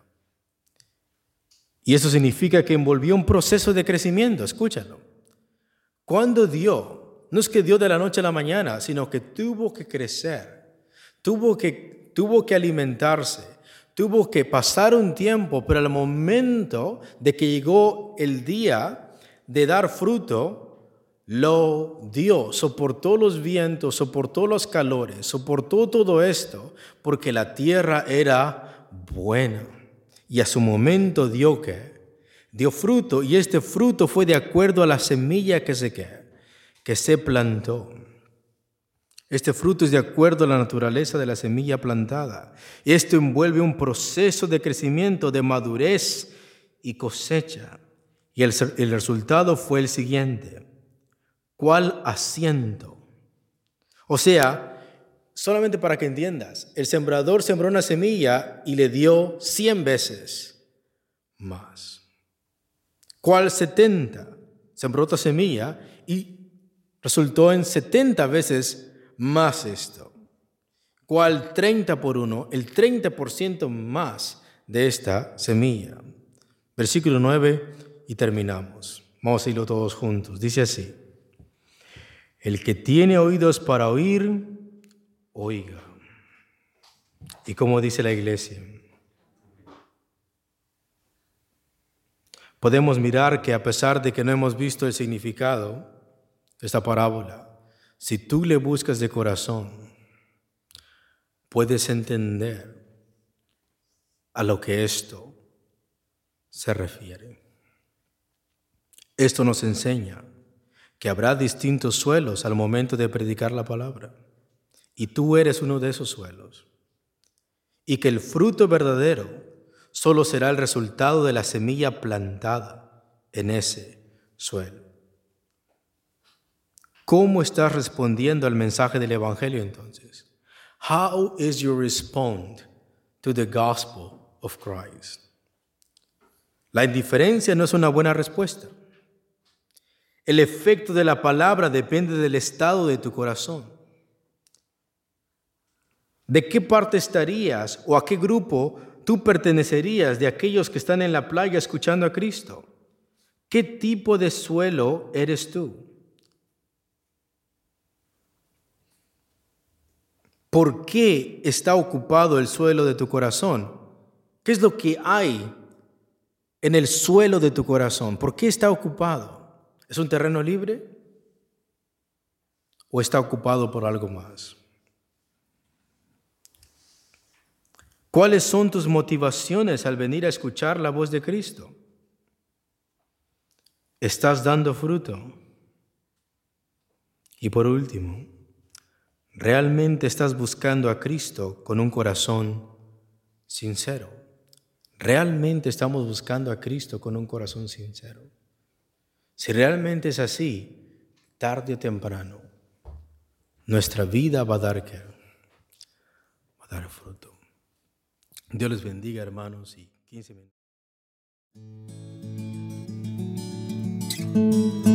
Y eso significa que envolvió un proceso de crecimiento, escúchalo. Cuando dio, no es que dio de la noche a la mañana, sino que tuvo que crecer, tuvo que, tuvo que alimentarse, tuvo que pasar un tiempo, pero al momento de que llegó el día de dar fruto, lo dio, soportó los vientos, soportó los calores, soportó todo esto, porque la tierra era buena. Y a su momento dio ¿qué? Dio fruto, y este fruto fue de acuerdo a la semilla que se, ¿qué? que se plantó. Este fruto es de acuerdo a la naturaleza de la semilla plantada. Esto envuelve un proceso de crecimiento, de madurez y cosecha. Y el, el resultado fue el siguiente. ¿Cuál asiento? O sea, solamente para que entiendas, el sembrador sembró una semilla y le dio cien veces más. ¿Cuál setenta? Sembró otra semilla y resultó en setenta veces más esto. ¿Cuál treinta por uno? El treinta por ciento más de esta semilla. Versículo nueve y terminamos. Vamos a irlo todos juntos. Dice así. El que tiene oídos para oír, oiga. ¿Y cómo dice la iglesia? Podemos mirar que a pesar de que no hemos visto el significado de esta parábola, si tú le buscas de corazón, puedes entender a lo que esto se refiere. Esto nos enseña que habrá distintos suelos al momento de predicar la palabra, y tú eres uno de esos suelos, y que el fruto verdadero solo será el resultado de la semilla plantada en ese suelo. ¿Cómo estás respondiendo al mensaje del Evangelio entonces? How is your response to the gospel of Christ? La indiferencia no es una buena respuesta. El efecto de la palabra depende del estado de tu corazón. ¿De qué parte estarías o a qué grupo tú pertenecerías de aquellos que están en la playa escuchando a Cristo? ¿Qué tipo de suelo eres tú? ¿Por qué está ocupado el suelo de tu corazón? ¿Qué es lo que hay en el suelo de tu corazón? ¿Por qué está ocupado? ¿Es un terreno libre? ¿O está ocupado por algo más? ¿Cuáles son tus motivaciones al venir a escuchar la voz de Cristo? ¿Estás dando fruto? Y por último, ¿realmente estás buscando a Cristo con un corazón sincero? ¿Realmente estamos buscando a Cristo con un corazón sincero? Si realmente es así, tarde o temprano, nuestra vida va a dar ¿qué? Va a dar fruto. Dios les bendiga, hermanos, y quince minutos.